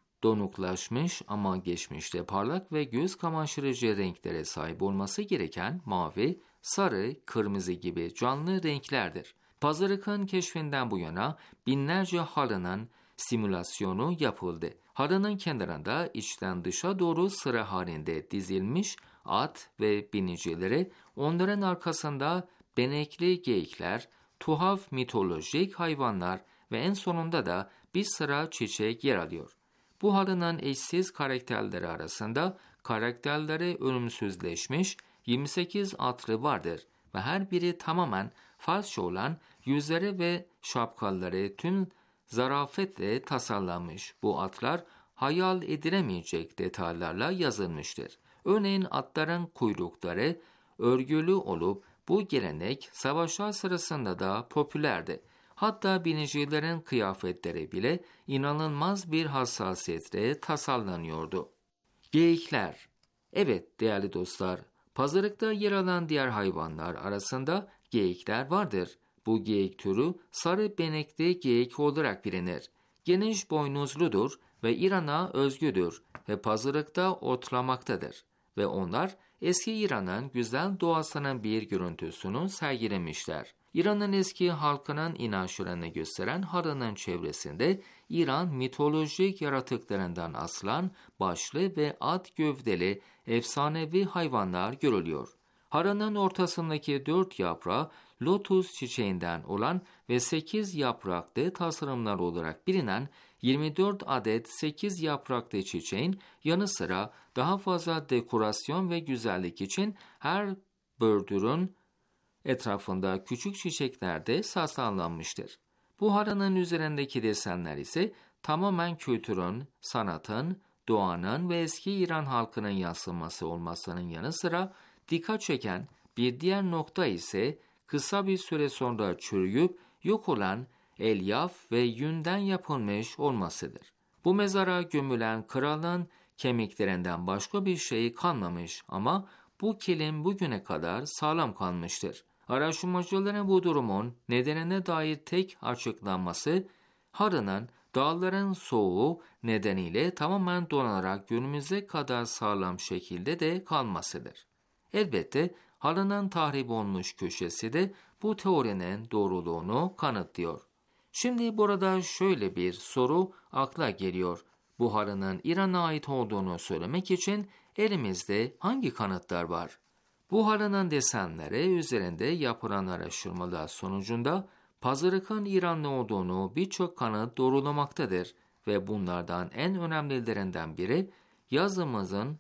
donuklaşmış ama geçmişte parlak ve göz kamaştırıcı renklere sahip olması gereken mavi, sarı, kırmızı gibi canlı renklerdir. Pazarıkın keşfinden bu yana binlerce halının simülasyonu yapıldı. Halının kenarında içten dışa doğru sıra halinde dizilmiş at ve binicileri, onların arkasında benekli geyikler, tuhaf mitolojik hayvanlar ve en sonunda da bir sıra çiçek yer alıyor. Bu halının eşsiz karakterleri arasında karakterleri ölümsüzleşmiş yirmi sekiz atlı vardır ve her biri tamamen Farsça olan yüzleri ve şapkaları tüm zarafetle tasarlanmış. Bu atlar hayal edilemeyecek detaylarla yazılmıştır. Örneğin atların kuyrukları örgülü olup bu gelenek savaşlar sırasında da popülerdi. Hatta binicilerin kıyafetleri bile inanılmaz bir hassasiyetle tasarlanıyordu. Geyikler. Evet değerli dostlar, pazarlıkta yer alan diğer hayvanlar arasında geyikler vardır. Bu geyik türü sarı benekli geyik olarak bilinir. Geniş boynuzludur ve İran'a özgüdür ve pazarlıkta otlamaktadır. Ve onlar eski İran'ın güzel doğasının bir görüntüsünü sergilemişler. İran'ın eski halkının inançlarını gösteren halının çevresinde İran mitolojik yaratıklarından aslan, başlı ve at gövdeli efsanevi hayvanlar görülüyor. Halının ortasındaki dört yaprağı lotus çiçeğinden olan ve sekiz yapraklı tasarımlar olarak bilinen yirmi dört adet sekiz yapraklı çiçeğin yanı sıra daha fazla dekorasyon ve güzellik için her bördürün etrafında küçük çiçekler de tasarlanmıştır. Bu halının üzerindeki desenler ise tamamen kültürün, sanatın, doğanın ve eski İran halkının yansıması olmasının yanı sıra dikkat çeken bir diğer nokta ise kısa bir süre sonra çürüyüp yok olan elyaf ve yünden yapılmış olmasıdır. Bu mezara gömülen kralın kemiklerinden başka bir şey kalmamış ama bu kilim bugüne kadar sağlam kalmıştır. Araştırmacıların bu durumun nedenine dair tek açıklanması, halının dağların soğuğu nedeniyle tamamen donarak günümüze kadar sağlam şekilde de kalmasıdır. Elbette halının tahrip olmuş köşesi de bu teorinin doğruluğunu kanıtlıyor. Şimdi burada şöyle bir soru akla geliyor. Bu halının İran'a ait olduğunu söylemek için elimizde hangi kanıtlar var? Bu halının desenleri üzerinde yapılan araştırmalar sonucunda pazarıkın İranlı olduğunu birçok kanıt doğrulamaktadır ve bunlardan en önemlilerinden biri yazımızın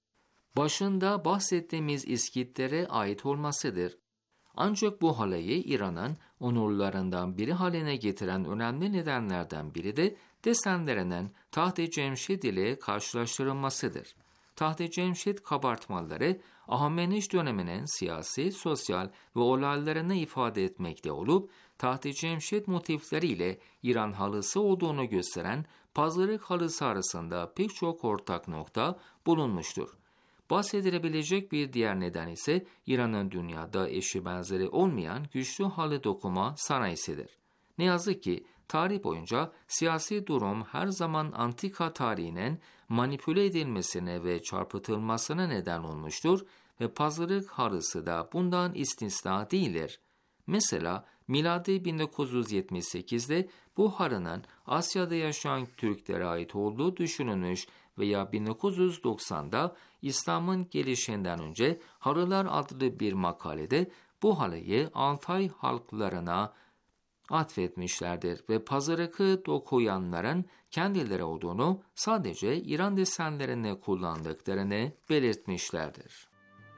başında bahsettiğimiz İskitlere ait olmasıdır. Ancak bu halayı İran'ın onurlarından biri haline getiren önemli nedenlerden biri de desenlerinin Taht-ı Cemşid ile karşılaştırılmasıdır. Taht-ı Cemşid kabartmaları Ahemeniş döneminin siyasi, sosyal ve olaylarını ifade etmekte olup Taht-ı Cemşid motifleriyle İran halısı olduğunu gösteren pazarık halısı arasında pek çok ortak nokta bulunmuştur. Bahsedilebilecek bir diğer neden ise İran'ın dünyada eşi benzeri olmayan güçlü halı dokuma sanayisidir. Ne yazık ki tarih boyunca siyasi durum her zaman antika tarihinin manipüle edilmesine ve çarpıtılmasına neden olmuştur ve pazarık halısı da bundan istisna değildir. Mesela miladi bin dokuz yüz yetmiş sekizde bu halının Asya'da yaşayan Türklere ait olduğu düşünülmüş veya bin dokuz yüz doksanda İslam'ın gelişinden önce Halılar adlı bir makalede bu halıyı Altay halklarına atfetmişlerdir ve pazarıkı dokuyanların kendileri olduğunu, sadece İran desenlerini kullandıklarını belirtmişlerdir.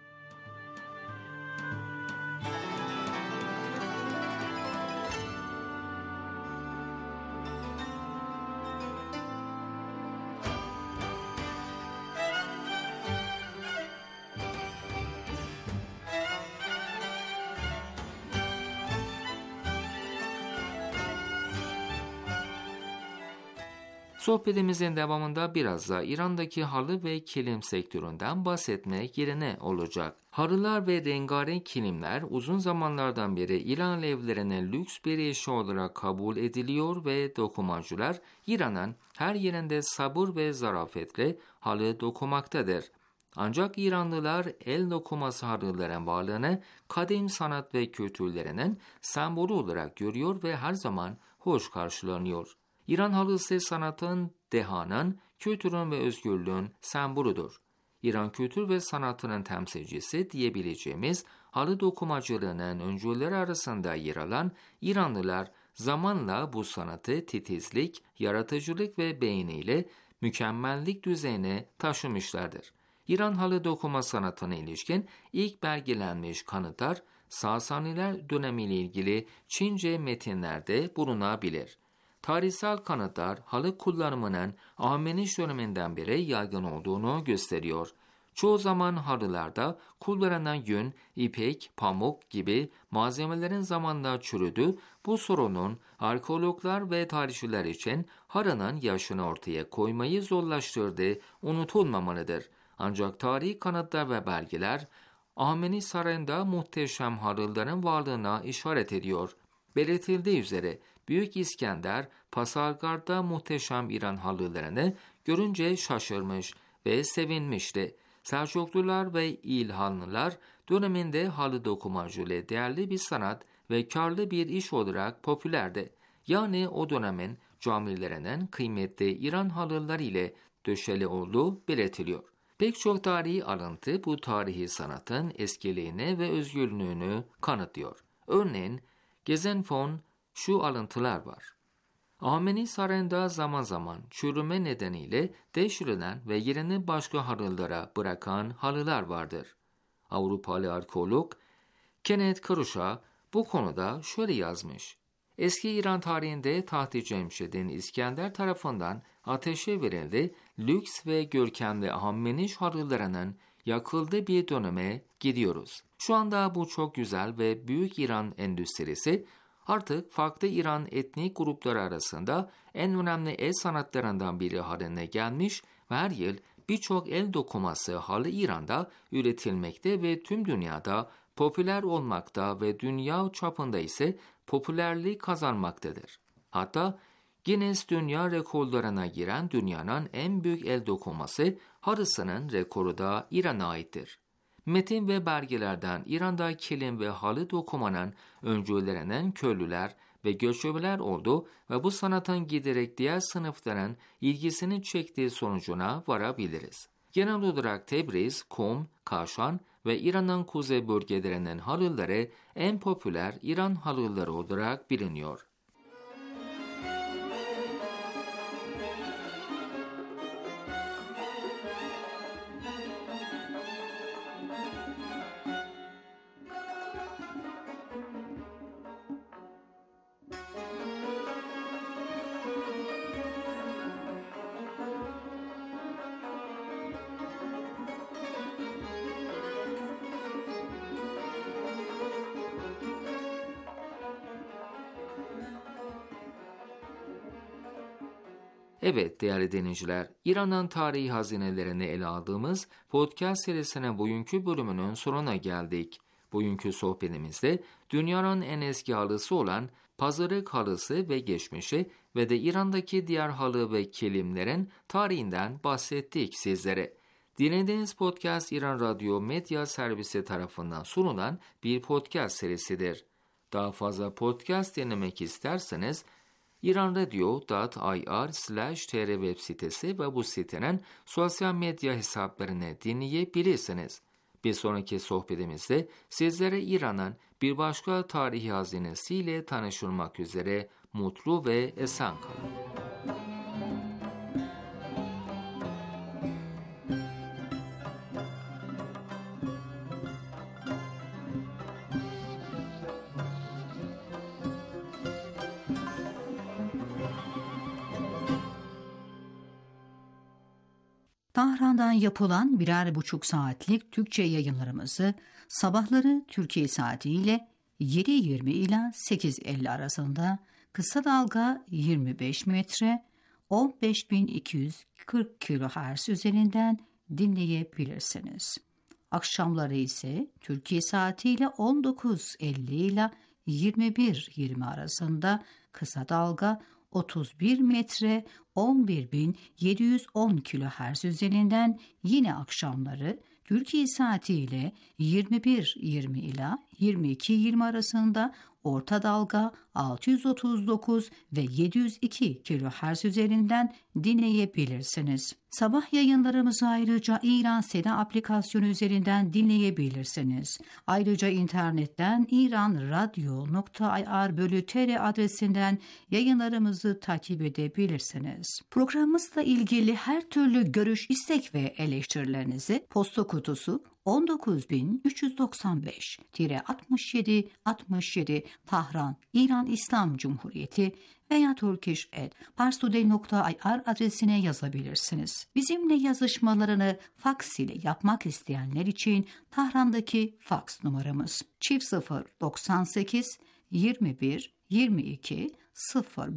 Sohbetimizin devamında biraz da İran'daki halı ve kilim sektöründen bahsetmek yerine olacak. Halılar ve rengarenk kilimler uzun zamanlardan beri İran evlerine lüks bir eşya olarak kabul ediliyor ve dokumacılar İran'ın her yerinde sabır ve zarafetle halı dokumaktadır. Ancak İranlılar el dokuması halıların varlığını kadim sanat ve kültürlerinin sembolü olarak görüyor ve her zaman hoş karşılanıyor. İran halısı sanatın, dehanın, kültürün ve özgürlüğün sembolüdür. İran kültür ve sanatının temsilcisi diyebileceğimiz halı dokumacılığının öncüleri arasında yer alan İranlılar zamanla bu sanatı titizlik, yaratıcılık ve beğeniyle mükemmellik düzeyine taşımışlardır. İran halı dokuma sanatına ilişkin ilk belgelenmiş kanıtlar Sasaniler dönemiyle ilgili Çince metinlerde bulunabilir. Tarihsel kanıtlar halı kullanımının Ahmeniş döneminden beri yaygın olduğunu gösteriyor. Çoğu zaman halılarda kullanılan yün, ipek, pamuk gibi malzemelerin zamanla çürüdü. Bu sorunun arkeologlar ve tarihçiler için halının yaşını ortaya koymayı zorlaştırdığı unutulmamalıdır. Ancak tarihi kanıtlar ve belgeler Ahmeniş Sarayı'nda muhteşem halıların varlığına işaret ediyor. Belirtildiği üzere Büyük İskender, Pasargâr'da muhteşem İran halılarını görünce şaşırmış ve sevinmişti. Selçuklular ve İlhanlılar döneminde halı dokumacılığı değerli bir sanat ve karlı bir iş olarak popülerdi. Yani o dönemin camilerinin kıymetli İran halıları ile döşeli olduğu belirtiliyor. Pek çok tarihi alıntı bu tarihi sanatın eskiliğini ve özgürlüğünü kanıtlıyor. Örneğin Gezenfon şu alıntılar var. Ahmeniş Sarayı'nda zaman zaman çürüme nedeniyle devşirilen ve yerini başka halılara bırakan halılar vardır. Avrupalı arkeolog Kenneth Krusha bu konuda şöyle yazmış. Eski İran tarihinde Taht-ı Cemşed'in İskender tarafından ateşe verildi, lüks ve görkemli Ahmeniş halılarının yakıldığı bir döneme gidiyoruz. Şu anda bu çok güzel ve büyük İran endüstrisi artık farklı İran etnik grupları arasında en önemli el sanatlarından biri haline gelmiş ve her yıl birçok el dokuması halı İran'da üretilmekte ve tüm dünyada popüler olmakta ve dünya çapında ise popülerliği kazanmaktadır. Hatta Guinness Dünya Rekorlarına giren dünyanın en büyük el dokuması halısının rekoru da İran'a aittir. Metin ve belgelerden İran'da kilim ve halı dokumanın öncülerinin köylüler ve göçebeler oldu ve bu sanatın giderek diğer sınıfların ilgisini çektiği sonucuna varabiliriz. Genel olarak Tebriz, Kum, Kaşan ve İran'ın kuzey bölgelerinin halıları en popüler İran halıları olarak biliniyor. Evet değerli dinleyiciler, İran'ın tarihi hazinelerini ele aldığımız podcast serisinin bugünkü bölümünün sonuna geldik. Bugünkü sohbetimizde dünyanın en eski halısı olan pazarık halısı ve geçmişi ve de İran'daki diğer halı ve kilimlerin tarihinden bahsettik sizlere. Dinlediğiniz podcast İran Radyo Medya Servisi tarafından sunulan bir podcast serisidir. Daha fazla podcast dinlemek isterseniz iranradio nokta ir slash tr web sitesi ve bu sitenin sosyal medya hesaplarını dinleyebilirsiniz. Bir sonraki sohbetimizde sizlere İran'ın bir başka tarihi hazinesiyle tanışılmak üzere mutlu ve esen kalın. Tahran'dan yapılan birer buçuk saatlik Türkçe yayınlarımızı sabahları Türkiye saatiyle yedi yirmi ila sekiz elli arasında kısa dalga yirmi beş metre on beş bin iki yüz kırk kilohertz üzerinden dinleyebilirsiniz. Akşamları ise Türkiye saatiyle on dokuz elli ila yirmi bir yirmi arasında kısa dalga otuz bir metre on bir bin yedi yüz on kilohertz üzerinden yine akşamları Türkiye saatiyle yirmi bir yirmi ila yirmi iki yirmi arasında orta dalga altı yüz otuz dokuz ve yedi yüz iki kilohertz üzerinden dinleyebilirsiniz. Sabah yayınlarımızı ayrıca İran Seda aplikasyonu üzerinden dinleyebilirsiniz. Ayrıca internetten iranradio nokta ir bölü tr adresinden yayınlarımızı takip edebilirsiniz. Programımızla ilgili her türlü görüş, istek ve eleştirilerinizi posta kutusu on dokuz bin üç yüz doksan beş altmış yedi altmış yedi Tahran, İran İslam Cumhuriyeti veya turkish at parstoday nokta ir adresine yazabilirsiniz. Bizimle yazışmalarını faks ile yapmak isteyenler için Tahran'daki faks numaramız çift sıfır doksan sekiz yirmi bir yirmi iki sıfır